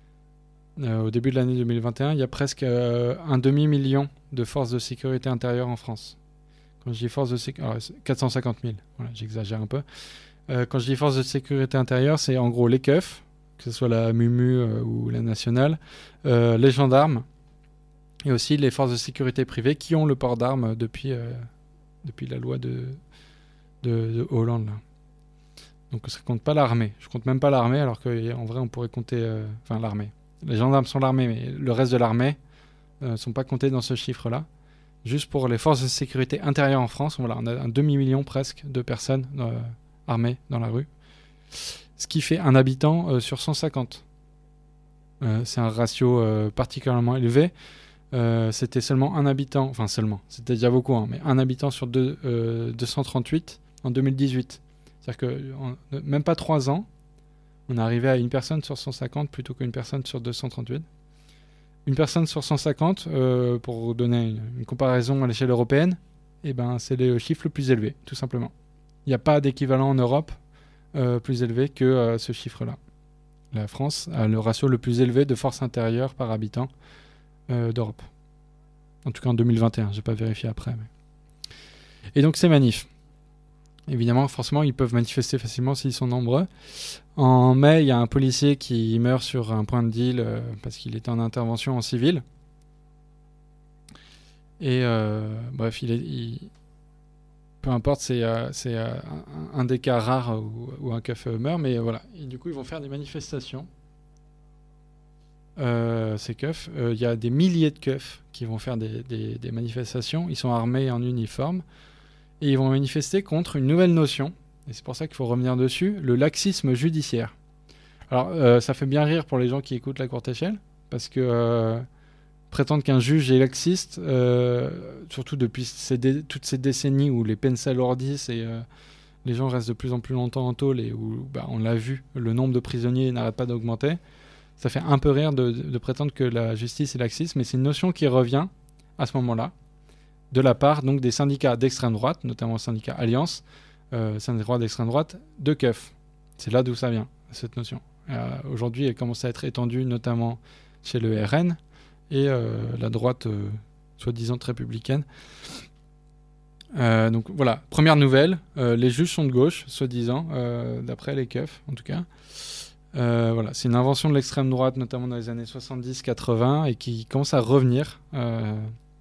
Euh, au début de l'année deux mille vingt et un, il y a presque euh, un demi-million de forces de sécurité intérieure en France. Quand je dis forces de sécurité... quatre cent cinquante mille, voilà, j'exagère un peu. Euh, quand je dis forces de sécurité intérieure, c'est en gros les keufs, que ce soit la Mumu euh, ou la Nationale, euh, les gendarmes, et aussi les forces de sécurité privées qui ont le port d'armes depuis, euh, depuis la loi de, de, de Hollande. Là. Donc ça ne compte pas l'armée. Je ne compte même pas l'armée, alors qu'en vrai, on pourrait compter... Euh, enfin, l'armée. Les gendarmes sont l'armée, mais le reste de l'armée ne euh, sont pas comptés dans ce chiffre-là. Juste pour les forces de sécurité intérieures en France, voilà, on a un demi-million presque de personnes euh, armées dans la rue. Ce qui fait un habitant euh, sur cent cinquante. Euh, c'est un ratio euh, particulièrement élevé. Euh, c'était seulement un habitant, enfin seulement, c'était déjà beaucoup, hein, mais un habitant sur deux, euh, deux cent trente-huit en deux mille dix-huit. C'est-à-dire que en, même pas trois ans, on est arrivé à une personne sur cent cinquante plutôt qu'une personne sur deux cent trente-huit. Une personne sur cent cinquante, euh, pour donner une, une comparaison à l'échelle européenne, eh ben, c'est le chiffre le plus élevé, tout simplement. Il n'y a pas d'équivalent en Europe euh, plus élevé que euh, ce chiffre-là. La France a le ratio le plus élevé de force intérieure par habitant euh, d'Europe. En tout cas en deux mille vingt et un, je n'ai pas vérifié après. Mais... Et donc ces manifs. Évidemment, forcément, ils peuvent manifester facilement s'ils sont nombreux. En mai, il y a un policier qui meurt sur un point de deal euh, parce qu'il était en intervention en civil. Et euh, bref, il est, il... peu importe, c'est, euh, c'est euh, un, un des cas rares où, où un keuf meurt, mais voilà. Et du coup, ils vont faire des manifestations. Euh, ces keufs, il euh, y a des milliers de keufs qui vont faire des, des, des manifestations. Ils sont armés en uniforme. Et ils vont manifester contre une nouvelle notion, et c'est pour ça qu'il faut revenir dessus, le laxisme judiciaire. Alors, euh, ça fait bien rire pour les gens qui écoutent la courte échelle, parce que euh, prétendre qu'un juge est laxiste, euh, surtout depuis ces dé- toutes ces décennies où les peines s'alourdissent et euh, les gens restent de plus en plus longtemps en tôle, et où, bah, on l'a vu, le nombre de prisonniers n'arrête pas d'augmenter, ça fait un peu rire de, de prétendre que la justice est laxiste, mais c'est une notion qui revient à ce moment-là, de la part donc des syndicats d'extrême droite, notamment le syndicat Alliance, euh, syndicat d'extrême droite, de keufs. C'est là d'où ça vient, cette notion. Euh, aujourd'hui, elle commence à être étendue notamment chez le R N et euh, la droite euh, soi-disant républicaine. Euh, donc voilà, première nouvelle, euh, les juges sont de gauche, soi-disant, euh, d'après les keufs en tout cas. Euh, voilà, c'est une invention de l'extrême droite, notamment dans les années soixante-dix quatre-vingts, et qui commence à revenir... Euh,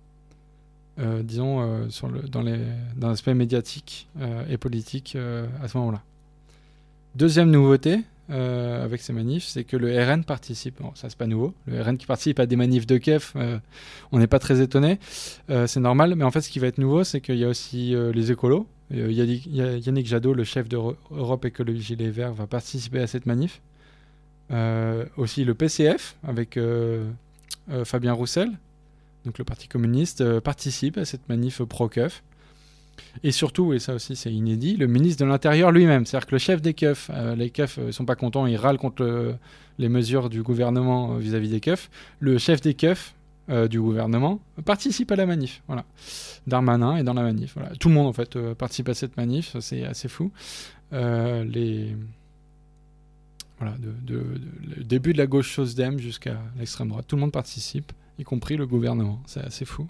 Euh, disons, euh, sur le, dans, les, dans l'aspect médiatique euh, et politique euh, à ce moment-là. Deuxième nouveauté euh, avec ces manifs, c'est que le R N participe. Bon, ça, c'est pas nouveau. Le R N qui participe à des manifs de keufs, euh, on n'est pas très étonné. Euh, c'est normal. Mais en fait, ce qui va être nouveau, c'est qu'il y a aussi euh, les écolos. Euh, Yannick, Yannick Jadot, le chef d'Europe Écologie Les Verts, va participer à cette manif. Euh, aussi le P C F, avec euh, euh, Fabien Roussel. Donc le Parti communiste euh, participe à cette manif pro-keuf. Et surtout, et ça aussi c'est inédit, le ministre de l'Intérieur lui-même. C'est-à-dire que le chef des keufs, euh, les keufs ne euh, sont pas contents, ils râlent contre le, les mesures du gouvernement euh, vis-à-vis des keufs. Le chef des keufs euh, du gouvernement participe à la manif. Voilà. Darmanin est dans la manif. Voilà. Tout le monde en fait euh, participe à cette manif, c'est assez fou. Euh, les... Voilà, de, de, de, le début de la gauche SOSDEM jusqu'à l'extrême droite, tout le monde participe, y compris le gouvernement. C'est assez fou.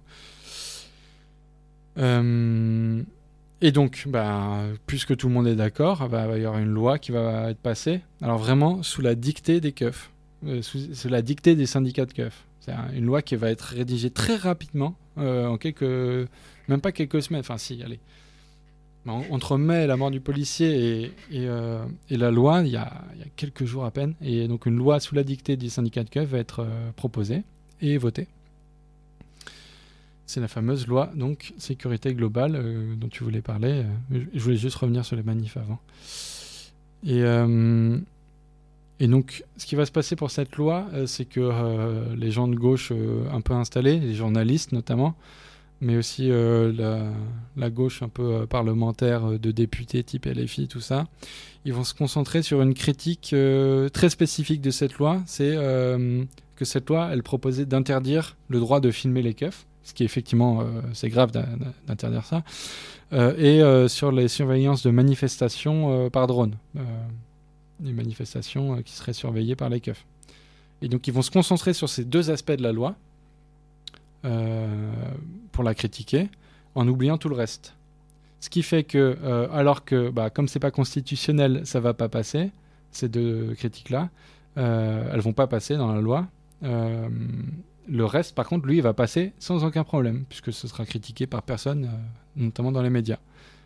Euh, et donc, bah, puisque tout le monde est d'accord, bah, il va y avoir une loi qui va être passée. Alors vraiment, sous la dictée des keufs, euh, sous, sous la dictée des syndicats de keufs. C'est une loi qui va être rédigée très rapidement, euh, en quelques, même pas quelques semaines. Enfin, si, allez, Entre mai et la mort du policier et, et, euh, et la loi, il y, a, il y a quelques jours à peine. Et donc une loi sous la dictée du syndicat de keufs va être euh, proposée et votée. C'est la fameuse loi donc sécurité globale euh, dont tu voulais parler. Euh, je voulais juste revenir sur les manifs avant. Et, euh, et donc ce qui va se passer pour cette loi, euh, c'est que euh, les gens de gauche euh, un peu installés, les journalistes notamment, mais aussi euh, la, la gauche un peu euh, parlementaire euh, de députés type L F I, tout ça, ils vont se concentrer sur une critique euh, très spécifique de cette loi. C'est euh, que cette loi, elle proposait d'interdire le droit de filmer les keufs, ce qui effectivement, euh, c'est grave d'interdire ça, euh, et euh, sur les surveillances de manifestations euh, par drone, euh, les manifestations euh, qui seraient surveillées par les keufs. Et donc ils vont se concentrer sur ces deux aspects de la loi, Euh, pour la critiquer, en oubliant tout le reste. Ce qui fait que, euh, alors que, bah, comme c'est pas constitutionnel, ça va pas passer, ces deux critiques-là, euh, elles vont pas passer dans la loi. Euh, le reste, par contre, lui, il va passer sans aucun problème, puisque ce sera critiqué par personne, euh, notamment dans les médias.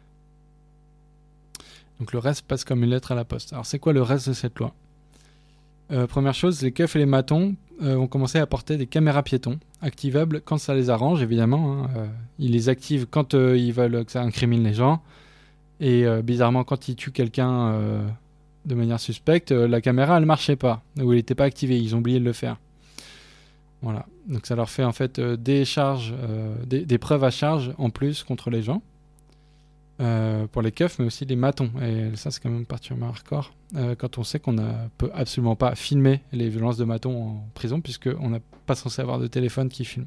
Donc le reste passe comme une lettre à la poste. Alors c'est quoi le reste de cette loi ? Euh, première chose, les keufs et les matons euh, vont commencer à porter des caméras piétons, activables quand ça les arrange, évidemment. Hein. Euh, ils les activent quand euh, ils veulent que ça incrimine les gens. Et euh, bizarrement, quand ils tuent quelqu'un euh, de manière suspecte, euh, la caméra, elle ne marchait pas, ou elle n'était pas activée. Ils ont oublié de le faire. Voilà. Donc ça leur fait en fait euh, des charges, euh, des, des preuves à charge en plus contre les gens. Euh, pour les keufs, mais aussi les matons. Et ça, c'est quand même particulièrement hardcore. Euh, quand on sait qu'on ne peut absolument pas filmer les violences de matons en prison, puisqu'on n'est pas censé avoir de téléphone qui filme.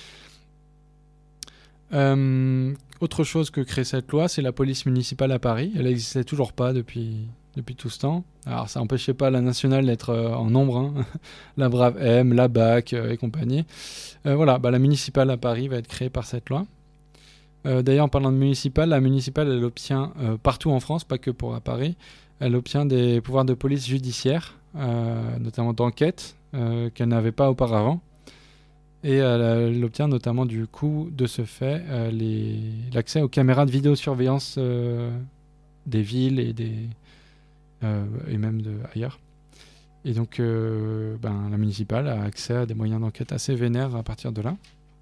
Euh, autre chose que crée cette loi, c'est la police municipale à Paris. Elle n'existait toujours pas depuis, depuis tout ce temps. Alors, ça n'empêchait pas la nationale d'être euh, en nombre. Hein. La Brave M, la B A C euh, et compagnie. Euh, voilà, bah, la municipale à Paris va être créée par cette loi. Euh, D'ailleurs, en parlant de municipale, la municipale, elle obtient euh, partout en France, pas que pour à Paris, elle obtient des pouvoirs de police judiciaire, euh, notamment d'enquête, euh, qu'elle n'avait pas auparavant. Et elle, elle obtient notamment du coup, de ce fait, euh, l'accès aux caméras de vidéosurveillance euh, des villes et, des, euh, et même de, ailleurs. Et donc, euh, ben, la municipale a accès à des moyens d'enquête assez vénères à partir de là.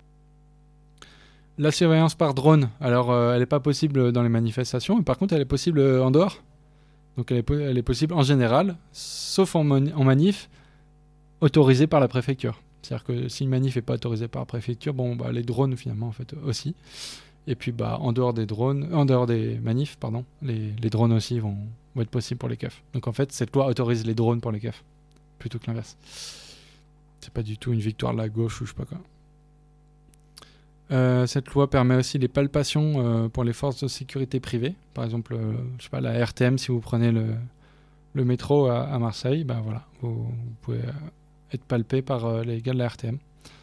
La surveillance par drone, alors euh, elle n'est pas possible dans les manifestations, mais par contre elle est possible euh, en dehors. Donc elle est, elle est possible en général, sauf en, en manif, autorisée par la préfecture. C'est-à-dire que si une manif n'est pas autorisée par la préfecture, bon, bah, les drones finalement en fait aussi. Et puis bah, en dehors des drones, en dehors des manifs, pardon, les, les drones aussi vont, vont être possibles pour les keufs. Donc en fait cette loi autorise les drones pour les keufs, plutôt que l'inverse. C'est pas du tout une victoire de la gauche ou je sais pas quoi. Euh, cette loi permet aussi les palpations euh, pour les forces de sécurité privées. Par exemple, euh, je sais pas, la R T M, si vous prenez le, le métro à, à Marseille, ben voilà, vous, vous pouvez euh, être palpé par euh, les gars de la R T M.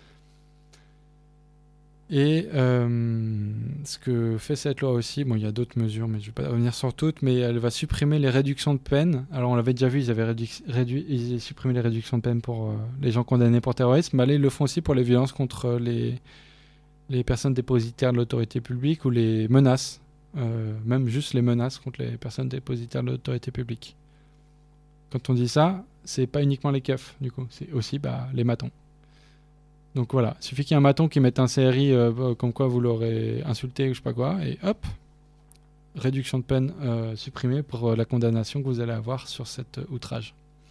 Et euh, ce que fait cette loi aussi, bon, il y a d'autres mesures, mais je ne vais pas revenir sur toutes, mais elle va supprimer les réductions de peine. Alors, on l'avait déjà vu, ils avaient réduit, réduit, ils supprimé les réductions de peine pour euh, les gens condamnés pour terrorisme, mais là, ils le font aussi pour les violences contre les... les personnes dépositaires de l'autorité publique ou les menaces, euh, même juste les menaces contre les personnes dépositaires de l'autorité publique. Quand on dit ça, c'est pas uniquement les keufs, du coup, c'est aussi bah, les matons. Donc voilà, il suffit qu'il y ait un maton qui mette un C R I euh, comme quoi vous l'aurez insulté ou je sais pas quoi, et hop, réduction de peine euh, supprimée pour euh, la condamnation que vous allez avoir sur cet euh, outrage.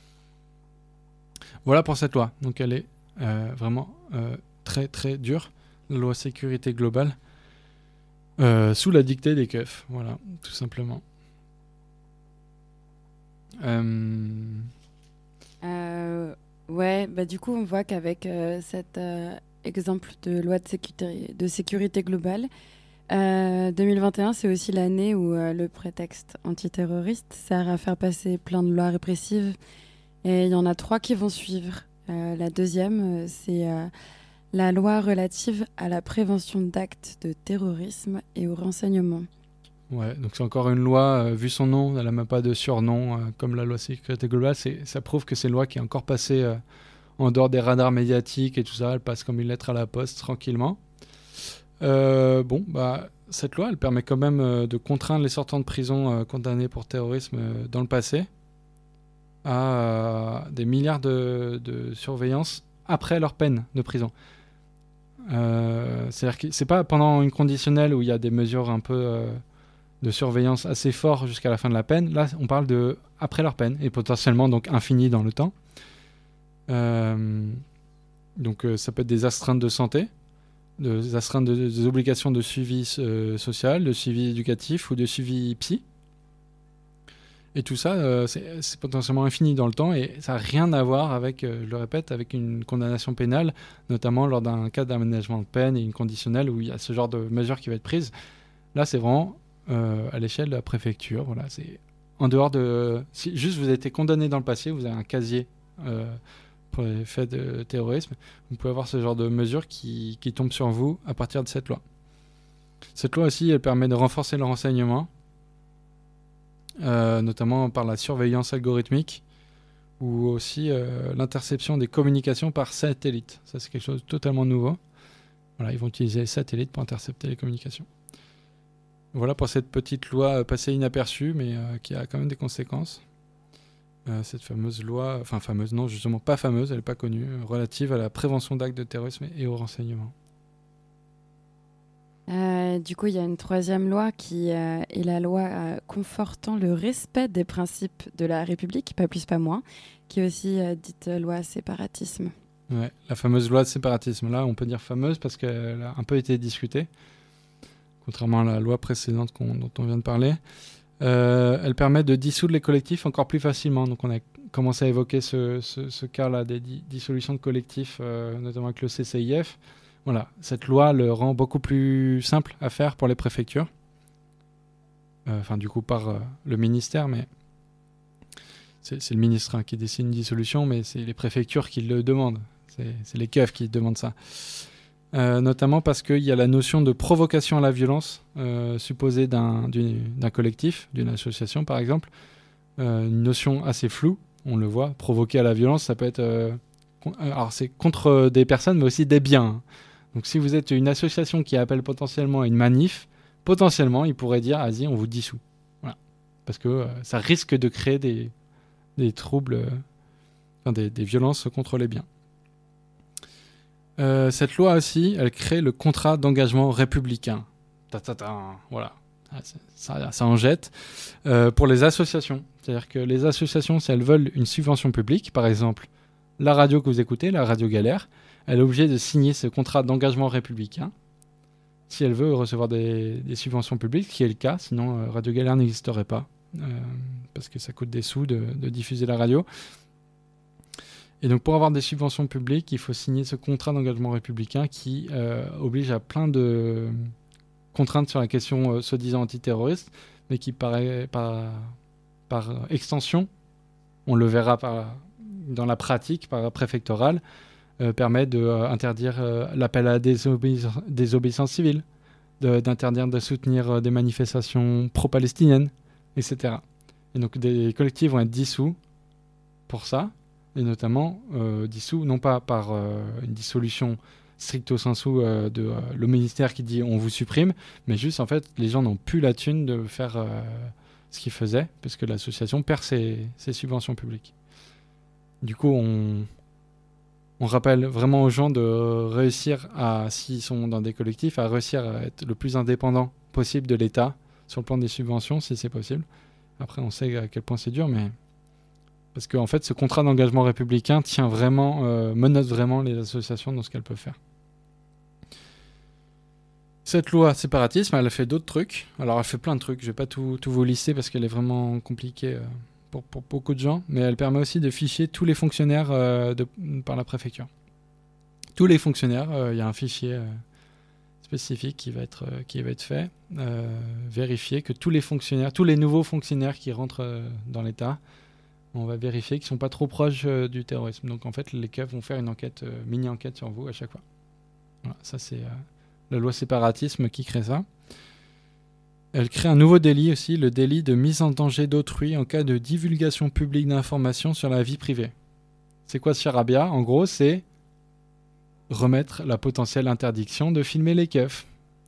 Voilà pour cette loi, donc elle est euh, vraiment euh, très très dure. La loi sécurité globale, euh, sous la dictée des keufs, voilà, tout simplement. Euh... Euh, ouais, bah du coup, on voit qu'avec euh, cet euh, exemple de loi de sécurité, de sécurité globale, euh, deux mille vingt et un, c'est aussi l'année où euh, le prétexte antiterroriste sert à faire passer plein de lois répressives. Et il y en a trois qui vont suivre. Euh, la deuxième, euh, c'est... Euh, la loi relative à la prévention d'actes de terrorisme et au renseignement. Ouais, donc c'est encore une loi, euh, vu son nom, elle n'a même pas de surnom, euh, comme la loi sécurité globale, c'est, ça prouve que c'est une loi qui est encore passée euh, en dehors des radars médiatiques et tout ça, elle passe comme une lettre à la poste, tranquillement. Euh, bon, bah, cette loi, elle permet quand même euh, de contraindre les sortants de prison euh, condamnés pour terrorisme euh, dans le passé à euh, des milliards de, de surveillance après leur peine de prison. Euh, c'est-à-dire que c'est pas pendant une conditionnelle où il y a des mesures un peu euh, de surveillance assez fortes jusqu'à la fin de la peine. Là, on parle de après leur peine et potentiellement donc infini dans le temps. Euh, donc euh, ça peut être des astreintes de santé, des astreintes de, des obligations de suivi euh, social, de suivi éducatif ou de suivi psy. Et tout ça, euh, c'est, c'est potentiellement infini dans le temps et ça n'a rien à voir avec, euh, je le répète, avec une condamnation pénale, notamment lors d'un cas d'aménagement de peine et une conditionnelle où il y a ce genre de mesure qui va être prise. Là, c'est vraiment euh, à l'échelle de la préfecture. Voilà, c'est en dehors de... Si juste vous avez été condamné dans le passé, vous avez un casier euh, pour les faits de terrorisme, vous pouvez avoir ce genre de mesures qui, qui tombent sur vous à partir de cette loi. Cette loi aussi, elle permet de renforcer le renseignement, Euh, notamment par la surveillance algorithmique ou aussi euh, l'interception des communications par satellite. Ça, c'est quelque chose de totalement nouveau. Voilà, ils vont utiliser les satellites pour intercepter les communications. Voilà pour cette petite loi euh, passée inaperçue, mais euh, qui a quand même des conséquences. Euh, cette fameuse loi, enfin fameuse, non, justement pas fameuse, elle n'est pas connue, euh, relative à la prévention d'actes de terrorisme et au renseignement. Euh, du coup, il y a une troisième loi qui euh, est la loi euh, confortant le respect des principes de la République, pas plus pas moins, qui est aussi euh, dite euh, loi séparatisme. Ouais, la fameuse loi de séparatisme. Là, on peut dire fameuse parce qu'elle a un peu été discutée, contrairement à la loi précédente qu'on, dont on vient de parler. Euh, elle permet de dissoudre les collectifs encore plus facilement. Donc, on a commencé à évoquer ce, ce, ce cas-là des di- dissolutions de collectifs, euh, notamment avec le C C I F. Voilà, cette loi le rend beaucoup plus simple à faire pour les préfectures. Euh, enfin, du coup, par euh, le ministère, mais c'est, c'est le ministre hein, qui décide une dissolution, mais c'est les préfectures qui le demandent. C'est, c'est les keufs qui demandent ça. Euh, notamment parce qu'il y a la notion de provocation à la violence euh, supposée d'un, d'une, d'un collectif, d'une association par exemple. Euh, une notion assez floue, on le voit. Provoquer à la violence, ça peut être... Euh, con- alors, c'est contre des personnes, mais aussi des biens. Hein. Donc si vous êtes une association qui appelle potentiellement à une manif, potentiellement, ils pourraient dire « Vas-y, on vous dissout ». Voilà. Parce que euh, ça risque de créer des, des troubles, euh, enfin, des, des violences contre les biens. Euh, cette loi aussi, elle crée le contrat d'engagement républicain. Ta, ta, ta, voilà. Ça, ça en jette. Euh, pour les associations. C'est-à-dire que les associations, si elles veulent une subvention publique, par exemple, la radio que vous écoutez, la Radio Galère, elle est obligée de signer ce contrat d'engagement républicain si elle veut recevoir des, des subventions publiques, ce qui est le cas, sinon euh, Radio Galère n'existerait pas, euh, parce que ça coûte des sous de, de diffuser la radio. Et donc pour avoir des subventions publiques, il faut signer ce contrat d'engagement républicain qui euh, oblige à plein de contraintes sur la question euh, soi-disant antiterroriste, mais qui paraît par, par extension, on le verra par, dans la pratique, par préfectorale, Euh, permet d'interdire euh, euh, l'appel à des désobéissance civile, de, d'interdire de soutenir euh, des manifestations pro-palestiniennes, et cetera. Et donc des collectifs vont être dissous pour ça, et notamment euh, dissous non pas par euh, une dissolution stricto sensu euh, de euh, le ministère qui dit on vous supprime, mais juste en fait les gens n'ont plus la thune de faire euh, ce qu'ils faisaient, parce que l'association perd ses, ses subventions publiques. Du coup, on... On rappelle vraiment aux gens de réussir à, s'ils sont dans des collectifs, à réussir à être le plus indépendant possible de l'État sur le plan des subventions, si c'est possible. Après, on sait à quel point c'est dur, mais parce qu'en fait, ce contrat d'engagement républicain tient vraiment, euh, menotte vraiment les associations dans ce qu'elles peuvent faire. Cette loi séparatisme, elle a fait d'autres trucs. Alors, elle fait plein de trucs. Je vais pas tout, tout vous lister parce qu'elle est vraiment compliquée. Euh, Pour, pour beaucoup de gens, mais elle permet aussi de ficher tous les fonctionnaires euh, de, par la préfecture. Tous les fonctionnaires, il euh, y a un fichier euh, spécifique qui va être, euh, qui va être fait, euh, vérifier que tous les fonctionnaires, tous les nouveaux fonctionnaires qui rentrent euh, dans l'État, on va vérifier qu'ils ne sont pas trop proches euh, du terrorisme. Donc en fait, les keufs vont faire une enquête, euh, mini-enquête sur vous à chaque fois. Voilà, ça c'est euh, la loi séparatisme qui crée ça. Elle crée un nouveau délit aussi, le délit de mise en danger d'autrui en cas de divulgation publique d'informations sur la vie privée. C'est quoi ce charabia ? En gros, c'est remettre la potentielle interdiction de filmer les keufs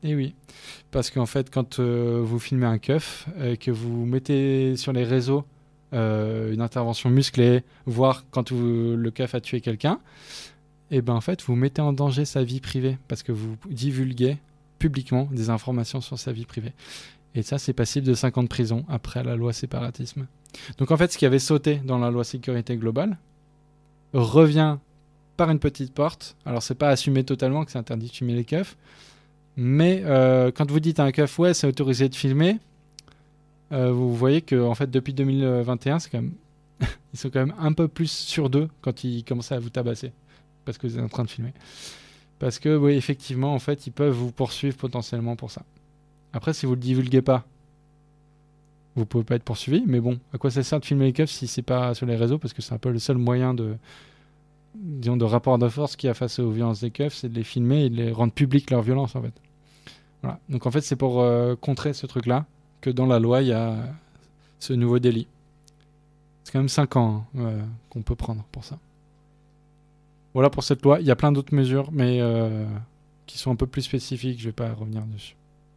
Et oui, parce qu'en fait, quand euh, vous filmez un keuf et que vous mettez sur les réseaux euh, une intervention musclée, voire quand vous, le keuf a tué quelqu'un, et ben en fait, vous mettez en danger sa vie privée parce que vous divulguez publiquement des informations sur sa vie privée. Et ça, c'est passible de cinq ans de prison après la loi séparatisme. Donc en fait, ce qui avait sauté dans la loi sécurité globale revient par une petite porte. Alors, c'est pas assumé totalement que c'est interdit de filmer les keufs, mais euh, quand vous dites à un keuf, ouais, c'est autorisé de filmer, euh, vous voyez que en fait, depuis deux mille vingt et un, c'est quand même ils sont quand même un peu plus sûrs d'eux quand ils commencent à vous tabasser parce que vous êtes en train de filmer. Parce que, oui, effectivement, en fait, ils peuvent vous poursuivre potentiellement pour ça. Après, si vous le divulguez pas, vous pouvez pas être poursuivi. Mais bon, à quoi ça sert de filmer les keufs si c'est pas sur les réseaux? Parce que c'est un peu le seul moyen de, disons, de rapport de force qu'il y a face aux violences des keufs, c'est de les filmer et de les rendre publiques leur violence, en fait. Voilà. Donc, en fait, c'est pour euh, contrer ce truc-là que dans la loi, il y a ce nouveau délit. C'est quand même cinq ans hein, euh, qu'on peut prendre pour ça. Voilà pour cette loi. Il y a plein d'autres mesures, mais euh, qui sont un peu plus spécifiques. Je ne vais pas revenir dessus.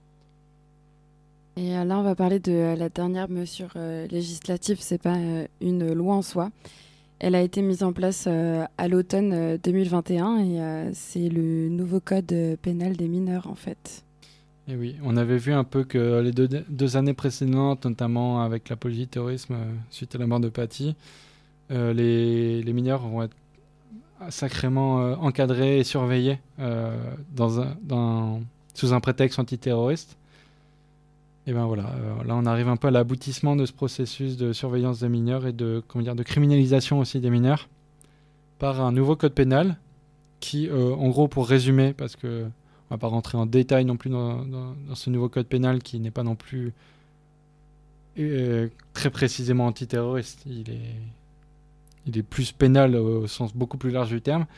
Et euh, là, on va parler de euh, la dernière mesure euh, législative. Ce n'est pas euh, une loi en soi. Elle a été mise en place euh, à l'automne euh, deux mille vingt et un et euh, c'est le nouveau code euh, pénal des mineurs, en fait. Et oui, on avait vu un peu que les deux, deux années précédentes, notamment avec l'apologie du terrorisme euh, suite à la mort de Paty, euh, les, les mineurs vont être sacrément euh, encadrés et surveillés euh, dans un, dans, sous un prétexte antiterroriste. Et ben voilà, euh, là on arrive un peu à l'aboutissement de ce processus de surveillance des mineurs et de, comment dire, de criminalisation aussi des mineurs par un nouveau code pénal qui, euh, en gros, pour résumer, parce que on va pas rentrer en détail non plus dans, dans, dans ce nouveau code pénal qui n'est pas non plus euh, très précisément antiterroriste. Il est Il est plus pénal au sens beaucoup plus large du terme.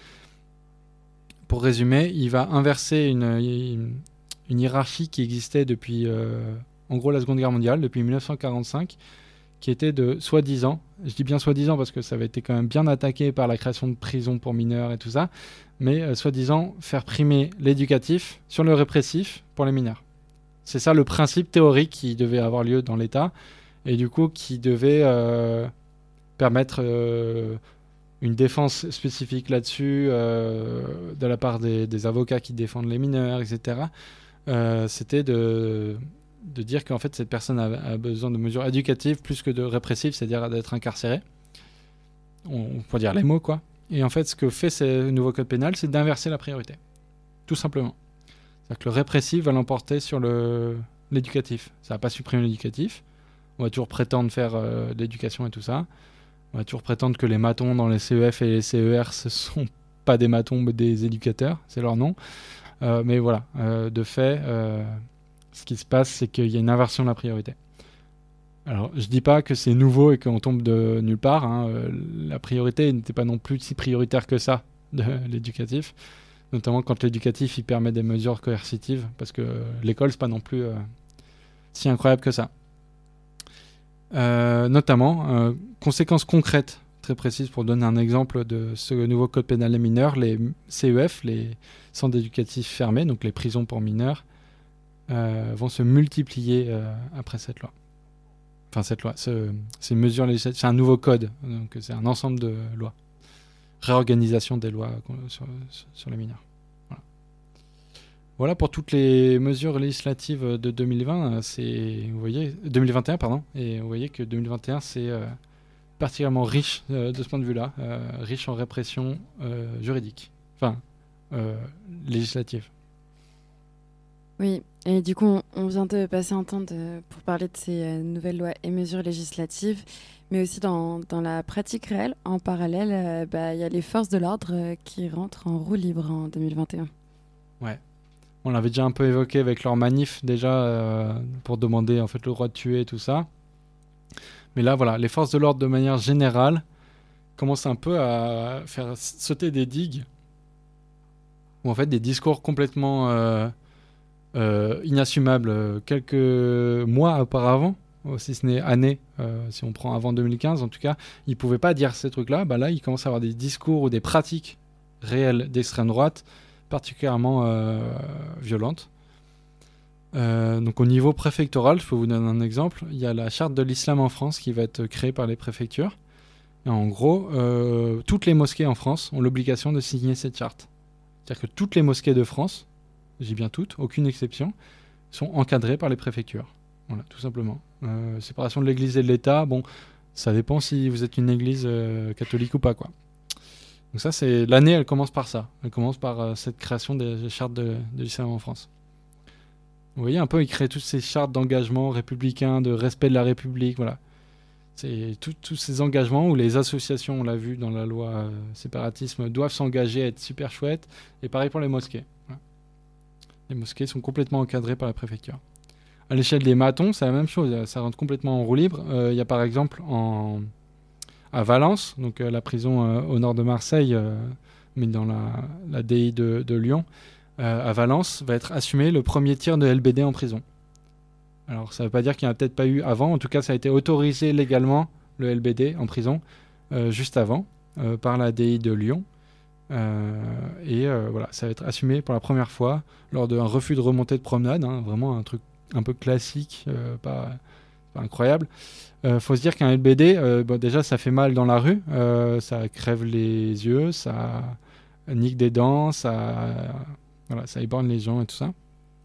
Pour résumer, il va inverser une, une, une hiérarchie qui existait depuis, euh, en gros, la Seconde Guerre mondiale, depuis mille neuf cent quarante-cinq, qui était de soi-disant, je dis bien soi-disant parce que ça avait été quand même bien attaqué par la création de prisons pour mineurs et tout ça, mais euh, soi-disant faire primer l'éducatif sur le répressif pour les mineurs. C'est ça le principe théorique qui devait avoir lieu dans l'État, et du coup qui devait... Euh, permettre euh, une défense spécifique là-dessus euh, de la part des, des avocats qui défendent les mineurs, et cetera. Euh, c'était de, de dire qu'en fait cette personne a, a besoin de mesures éducatives plus que de répressives, c'est-à-dire d'être incarcérée. On, on peut dire les mots, quoi. Et en fait, ce que fait ce nouveau code pénal, c'est d'inverser la priorité. Tout simplement. C'est-à-dire que le répressif va l'emporter sur le, l'éducatif. Ça va pas supprimer l'éducatif. On va toujours prétendre faire euh, de l'éducation et tout ça. On va toujours prétendre que les matons dans les C E F et les C E R, ce sont pas des matons, mais des éducateurs, c'est leur nom. Euh, mais voilà, euh, de fait, euh, ce qui se passe, c'est qu'il y a une inversion de la priorité. Alors, je dis pas que c'est nouveau et qu'on tombe de nulle part. Hein. Euh, la priorité n'était pas non plus si prioritaire que ça de l'éducatif, notamment quand l'éducatif il permet des mesures coercitives, parce que euh, l'école c'est pas non plus euh, si incroyable que ça. Euh, notamment, euh, conséquences concrètes très précises pour donner un exemple de ce nouveau code pénal des mineurs, les C E F, les centres éducatifs fermés, donc les prisons pour mineurs, euh, vont se multiplier euh, après cette loi. Enfin, cette loi, ce, ces mesures législatives, c'est un nouveau code, donc c'est un ensemble de lois. Réorganisation des lois sur, sur les mineurs. Voilà. Voilà pour toutes les mesures législatives de deux mille vingt, c'est, vous voyez, deux mille vingt et un, pardon, et vous voyez que deux mille vingt et un, c'est euh, particulièrement riche euh, de ce point de vue-là, euh, riche en répression euh, juridique, enfin, euh, législative. Oui, et du coup, on, on vient de passer un temps de, pour parler de ces euh, nouvelles lois et mesures législatives, mais aussi dans, dans la pratique réelle, en parallèle, euh, bah, y a les forces de l'ordre euh, qui rentrent en roue libre en deux mille vingt et un. Ouais. On l'avait déjà un peu évoqué avec leur manif déjà euh, pour demander en fait le droit de tuer et tout ça. Mais là, voilà, les forces de l'ordre de manière générale commencent un peu à faire sauter des digues ou en fait des discours complètement euh, euh, inassumables quelques mois auparavant, si ce n'est années, euh, si on prend avant deux mille quinze en tout cas, ils ne pouvaient pas dire ces trucs-là. Bah là, ils commencent à avoir des discours ou des pratiques réelles d'extrême droite particulièrement euh, violente. Euh, donc au niveau préfectoral, je peux vous donner un exemple. Il y a la charte de l'islam en France qui va être créée par les préfectures. Et en gros, euh, toutes les mosquées en France ont l'obligation de signer cette charte. C'est-à-dire que toutes les mosquées de France, j'ai bien toutes, aucune exception, sont encadrées par les préfectures. Voilà, tout simplement. Euh, séparation de l'Église et de l'État, bon, ça dépend si vous êtes une église euh, catholique ou pas, quoi. Donc ça, c'est l'année, elle commence par ça. Elle commence par euh, cette création des chartes de, de l'islam en France. Vous voyez un peu, il crée toutes ces chartes d'engagement républicain, de respect de la République, voilà. C'est tous ces engagements où les associations, on l'a vu dans la loi euh, séparatisme, doivent s'engager à être super chouettes. Et pareil pour les mosquées. Voilà. Les mosquées sont complètement encadrées par la préfecture. À l'échelle des matons, c'est la même chose. Ça rentre complètement en roue libre. Il euh, y a par exemple en... à Valence, donc euh, la prison euh, au nord de Marseille, euh, mais dans la, la D I de, de Lyon, euh, à Valence, va être assumé le premier tir de L B D en prison. Alors ça ne veut pas dire qu'il n'y en a peut-être pas eu avant, en tout cas ça a été autorisé légalement, le L B D en prison, euh, juste avant, euh, par la D I de Lyon. Euh, et euh, voilà, ça va être assumé pour la première fois lors d'un refus de remontée de promenade, hein, vraiment un truc un peu classique, euh, pas, pas incroyable. Il euh, faut se dire qu'un L B D, euh, bon, déjà ça fait mal dans la rue, euh, ça crève les yeux, ça nique des dents, ça, voilà, ça éborgne les gens et tout ça.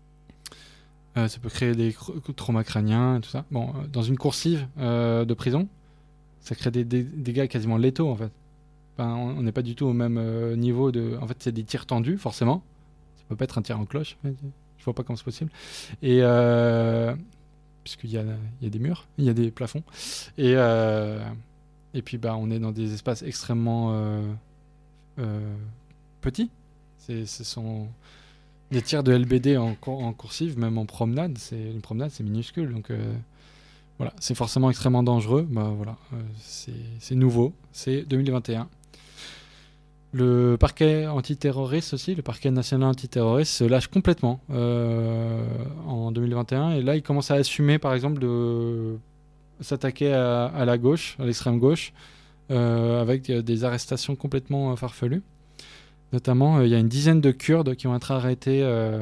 Euh, ça peut créer des cr- traumas crâniens et tout ça. Bon, euh, dans une coursive euh, de prison, ça crée des, des dégâts quasiment létaux en fait. Enfin, on n'est pas du tout au même euh, niveau de. En fait, c'est des tirs tendus, forcément. Ça peut pas être un tir en cloche. Je vois pas comment c'est possible. Et euh, puisqu'il y a, il y a des murs, il y a des plafonds. Et euh, et puis bah, on est dans des espaces extrêmement euh, euh, petits. C'est, ce sont des tirs de L B D en, en coursive, même en promenade. C'est une promenade, c'est minuscule, donc. Euh, Voilà, c'est forcément extrêmement dangereux. Bah, voilà, euh, c'est, c'est nouveau, c'est deux mille vingt et un. Le parquet antiterroriste aussi, le parquet national antiterroriste se lâche complètement euh, en deux mille vingt et un. Et là, il commence à assumer, par exemple, de s'attaquer à, à la gauche, à l'extrême gauche, euh, avec des arrestations complètement euh, farfelues. Notamment, euh, il y a une dizaine de Kurdes qui vont être arrêtés... Euh,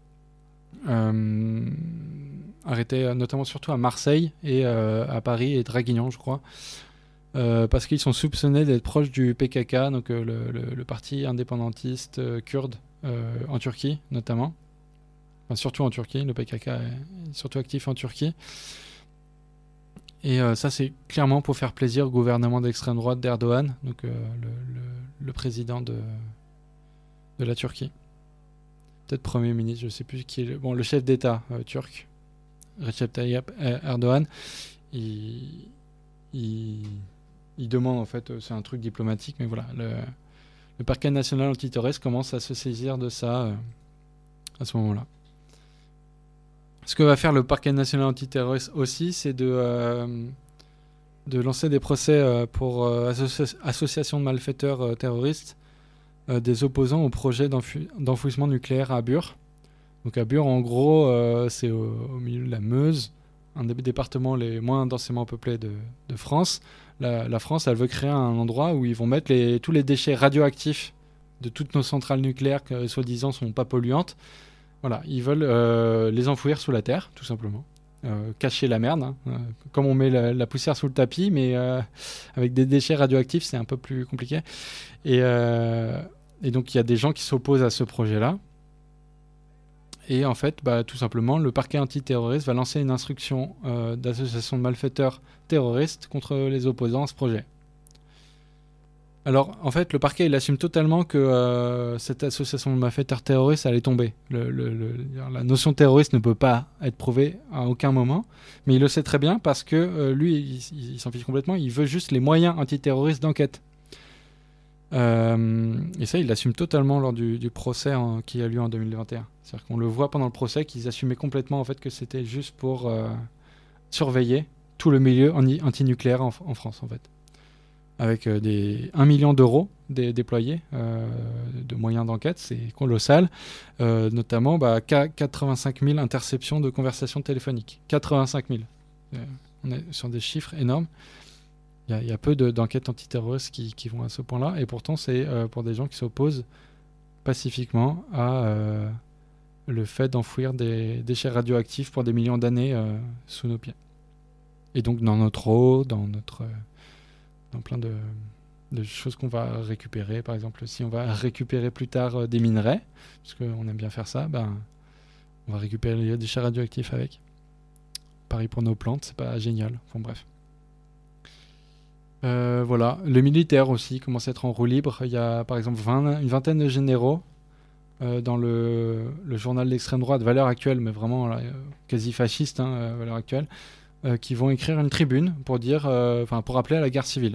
euh, arrêtés notamment surtout à Marseille et euh, à Paris et Draguignan, je crois, euh, parce qu'ils sont soupçonnés d'être proches du P K K, donc euh, le, le, le parti indépendantiste euh, kurde euh, en Turquie notamment, enfin, surtout en Turquie, le P K K est surtout actif en Turquie. Et euh, ça, c'est clairement pour faire plaisir au gouvernement d'extrême droite d'Erdogan, donc euh, le, le, le président de, de la Turquie. Peut-être Premier ministre, je ne sais plus qui est le, bon, le chef d'État euh, turc. Recep Tayyip Erdogan, il, il, il demande en fait, c'est un truc diplomatique, mais voilà, le, le parquet national antiterroriste commence à se saisir de ça euh, à ce moment-là. Ce que va faire le parquet national antiterroriste aussi, c'est de, euh, de lancer des procès euh, pour euh, associ- association de malfaiteurs euh, terroristes euh, des opposants au projet d'enfu- d'enfouissement nucléaire à Bure. Donc à Bure, en gros, euh, c'est au, au milieu de la Meuse, un des départements les moins densément peuplés de, de France. La, la France, elle veut créer un endroit où ils vont mettre les, tous les déchets radioactifs de toutes nos centrales nucléaires qui, soi-disant, sont pas polluantes. Voilà, ils veulent euh, les enfouir sous la terre, tout simplement. Euh, cacher la merde, hein. euh, comme on met la, la poussière sous le tapis, mais euh, avec des déchets radioactifs, c'est un peu plus compliqué. Et, euh, et donc, il y a des gens qui s'opposent à ce projet-là. Et en fait, bah, tout simplement, le parquet antiterroriste va lancer une instruction euh, d'association de malfaiteurs terroristes contre les opposants à ce projet. Alors, en fait, le parquet, il assume totalement que euh, cette association de malfaiteurs terroristes allait tomber. Le, le, le, la notion terroriste ne peut pas être prouvée à aucun moment, mais il le sait très bien parce que euh, lui, il, il s'en fiche complètement, il veut juste les moyens antiterroristes d'enquête. Euh, et ça, il l'assume totalement lors du, du procès en, qui a lieu en deux mille vingt et un. C'est-à-dire qu'on le voit pendant le procès qu'ils assumaient complètement en fait, que c'était juste pour euh, surveiller tout le milieu antinucléaire en, en France, en fait. Avec euh, des un million d'euros dé- déployés euh, de moyens d'enquête, c'est colossal. Euh, notamment bah, quatre-vingt-cinq mille interceptions de conversations téléphoniques. quatre-vingt-cinq mille. Euh, on est sur des chiffres énormes. Il y, y a peu de, d'enquêtes antiterroristes qui, qui vont à ce point-là, et pourtant c'est euh, pour des gens qui s'opposent pacifiquement à euh, le fait d'enfouir des déchets radioactifs pour des millions d'années euh, sous nos pieds. Et donc dans notre eau, dans, notre, euh, dans plein de, de choses qu'on va récupérer. Par exemple, si on va récupérer plus tard euh, des minerais, parce qu'on aime bien faire ça, ben, on va récupérer les déchets radioactifs avec. Pareil pour nos plantes, c'est pas génial. Enfin bref. Euh, voilà. Le militaire aussi commence à être en roue libre. Il y a par exemple vingt, une vingtaine de généraux Euh, dans le, le journal d'extrême droite, Valeurs Actuelles, mais vraiment là, euh, quasi fasciste, hein, euh, Valeurs Actuelles, euh, qui vont écrire une tribune pour dire, enfin euh, pour appeler à la guerre civile.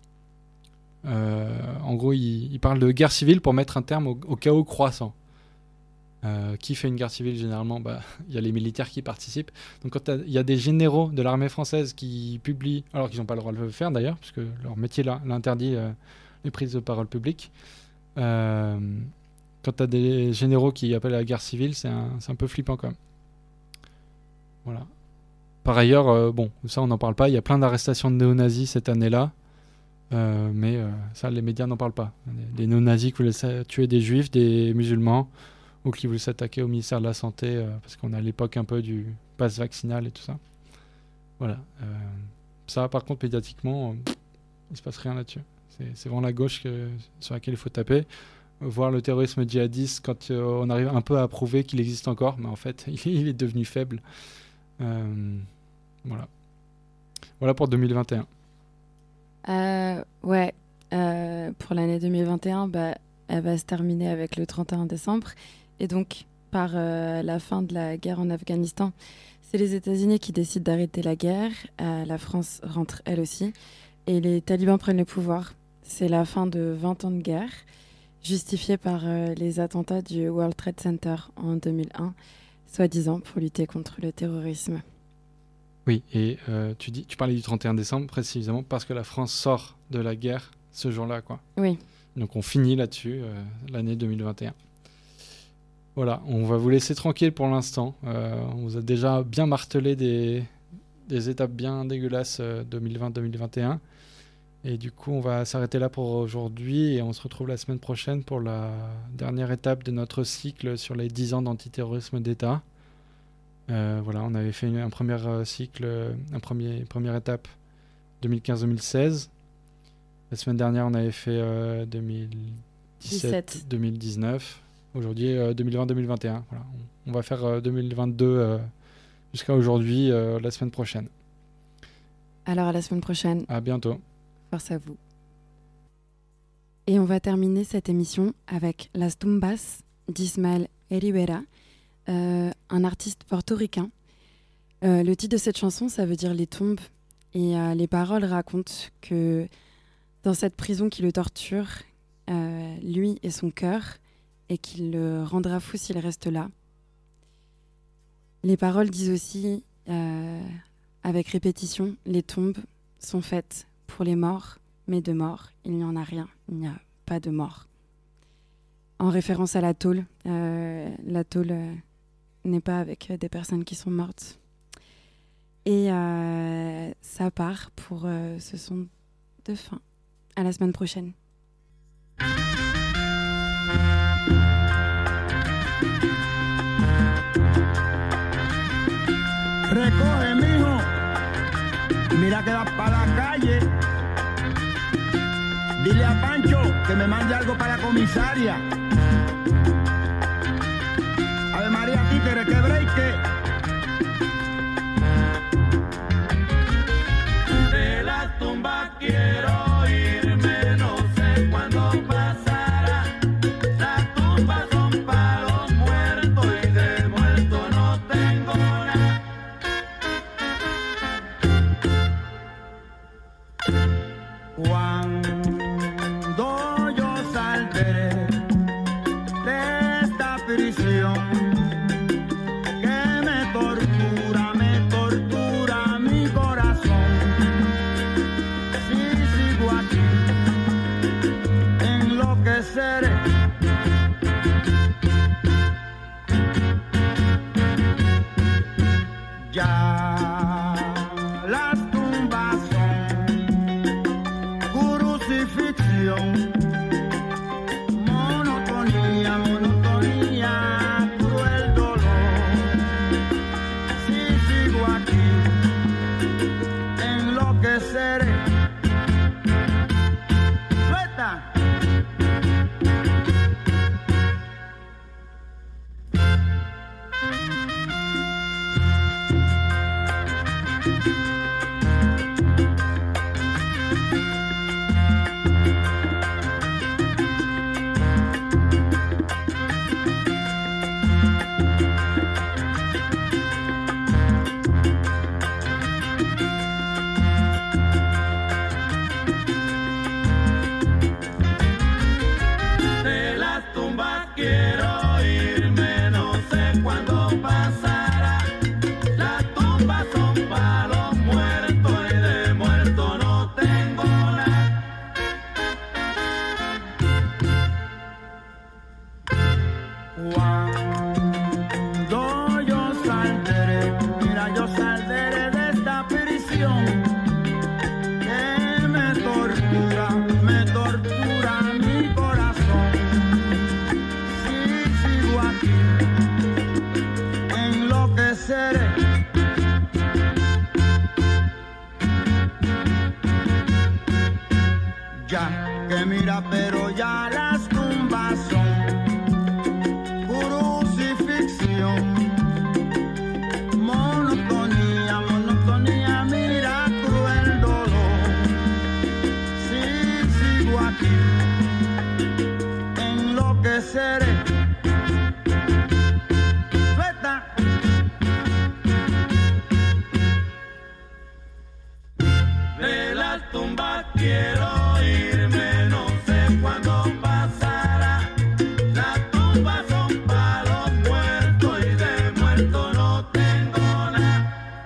Euh, en gros, ils il parlent de guerre civile pour mettre un terme au, au chaos croissant. Euh, qui fait une guerre civile généralement? Bah, y a les militaires qui participent. Donc quand il y a des généraux de l'armée française qui publient, alors qu'ils n'ont pas le droit de le faire d'ailleurs, parce que leur métier là, l'interdit euh, les prises de parole publiques. Euh, Quand tu as des généraux qui appellent à la guerre civile, c'est un, c'est un peu flippant quand même. Voilà. Par ailleurs, euh, bon, ça on n'en parle pas, il y a plein d'arrestations de néo-nazis cette année-là, euh, mais euh, ça les médias n'en parlent pas. Des néo-nazis qui voulaient tuer des juifs, des musulmans, ou qui voulaient s'attaquer au ministère de la Santé, euh, parce qu'on est à l'époque un peu du pass vaccinal et tout ça. Voilà. Euh, ça par contre, médiatiquement, euh, il se passe rien là-dessus. C'est, c'est vraiment la gauche que, sur laquelle il faut taper. Voir le terrorisme djihadiste quand euh, on arrive un peu à prouver qu'il existe encore, mais en fait, il est devenu faible. Euh, voilà. Voilà pour deux mille vingt et un. Euh, ouais, euh, pour l'année deux mille vingt et un, bah, elle va se terminer avec le trente et un décembre. Et donc, par euh, la fin de la guerre en Afghanistan, c'est les États-Unis qui décident d'arrêter la guerre. Euh, la France rentre elle aussi. Et les talibans prennent le pouvoir. C'est la fin de vingt ans de guerre, justifié par euh, les attentats du World Trade Center en deux mille un, soi-disant pour lutter contre le terrorisme. Oui, et euh, tu, dis, tu parlais du trente et un décembre précisément parce que la France sort de la guerre ce jour-là, quoi. Oui. Donc on finit là-dessus, euh, l'année deux mille vingt et un. Voilà, on va vous laisser tranquille pour l'instant. Euh, on vous a déjà bien martelé des, des étapes bien dégueulasses euh, deux mille vingt deux mille vingt et un. Et du coup, on va s'arrêter là pour aujourd'hui et on se retrouve la semaine prochaine pour la dernière étape de notre cycle sur les dix ans d'antiterrorisme d'État. Euh, voilà, on avait fait une, un premier euh, cycle, un premier, première étape deux mille quinze deux mille seize. La semaine dernière, on avait fait euh, deux mille dix-sept deux mille dix-neuf. Aujourd'hui, euh, deux mille vingt deux mille vingt et un. Voilà, on, on va faire euh, deux mille vingt-deux euh, jusqu'à aujourd'hui, euh, la semaine prochaine. Alors, à la semaine prochaine. À bientôt. Force à vous. Et on va terminer cette émission avec Las Tumbas d'Ismael Rivera, euh, un artiste portoricain. Euh, le titre de cette chanson, ça veut dire les tombes. Et euh, les paroles racontent que dans cette prison qui le torture, euh, lui et son cœur, et qu'il le rendra fou s'il reste là. Les paroles disent aussi, euh, avec répétition, les tombes sont faites pour les morts, mais de mort, il n'y en a rien, il n'y a pas de mort. En référence à la tôle, euh, la tôle euh, n'est pas avec des personnes qui sont mortes. Et euh, ça part pour euh, ce son de fin. À la semaine prochaine. Recoge, mijo. Mira que vas para la calle. Dile a Pancho que me mande algo para la comisaria. Ave María, títere, que breike. De la tumba quiero irme, no sé cuándo pasará. Las tumbas son para los muertos y de muerto no tengo nada. Cuando yo saldré de esta prisión que me tortura, me tortura mi corazón. Si sigo aquí, enloqueceré. Ya las tumbas son crucifixión, monotonía, monotonía cruel. Cuando yo saldré, mira, yo saldré de esta prisión que me tortura, me tortura mi corazón. Si sigo aquí, enloqueceré. Ya que mira, pero ya las tumbas son crucifixión, monotonía, monotonía, mira, cruel dolor. Si sigo aquí, enloqueceré. Suelta. De las tumbas quiero irme, no sé cuándo pasará. Las tumbas son para los muertos y de muerto no tengo nada.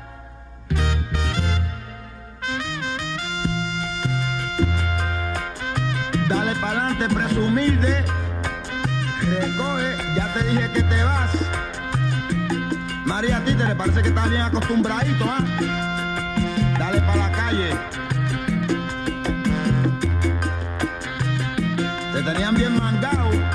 Dale pa'lante, presumilde. Recoge, ya te dije que te vas. María Títere, parece que estás bien acostumbradito, ¿ah? Dale pa' la calle. Te tenían bien mangado.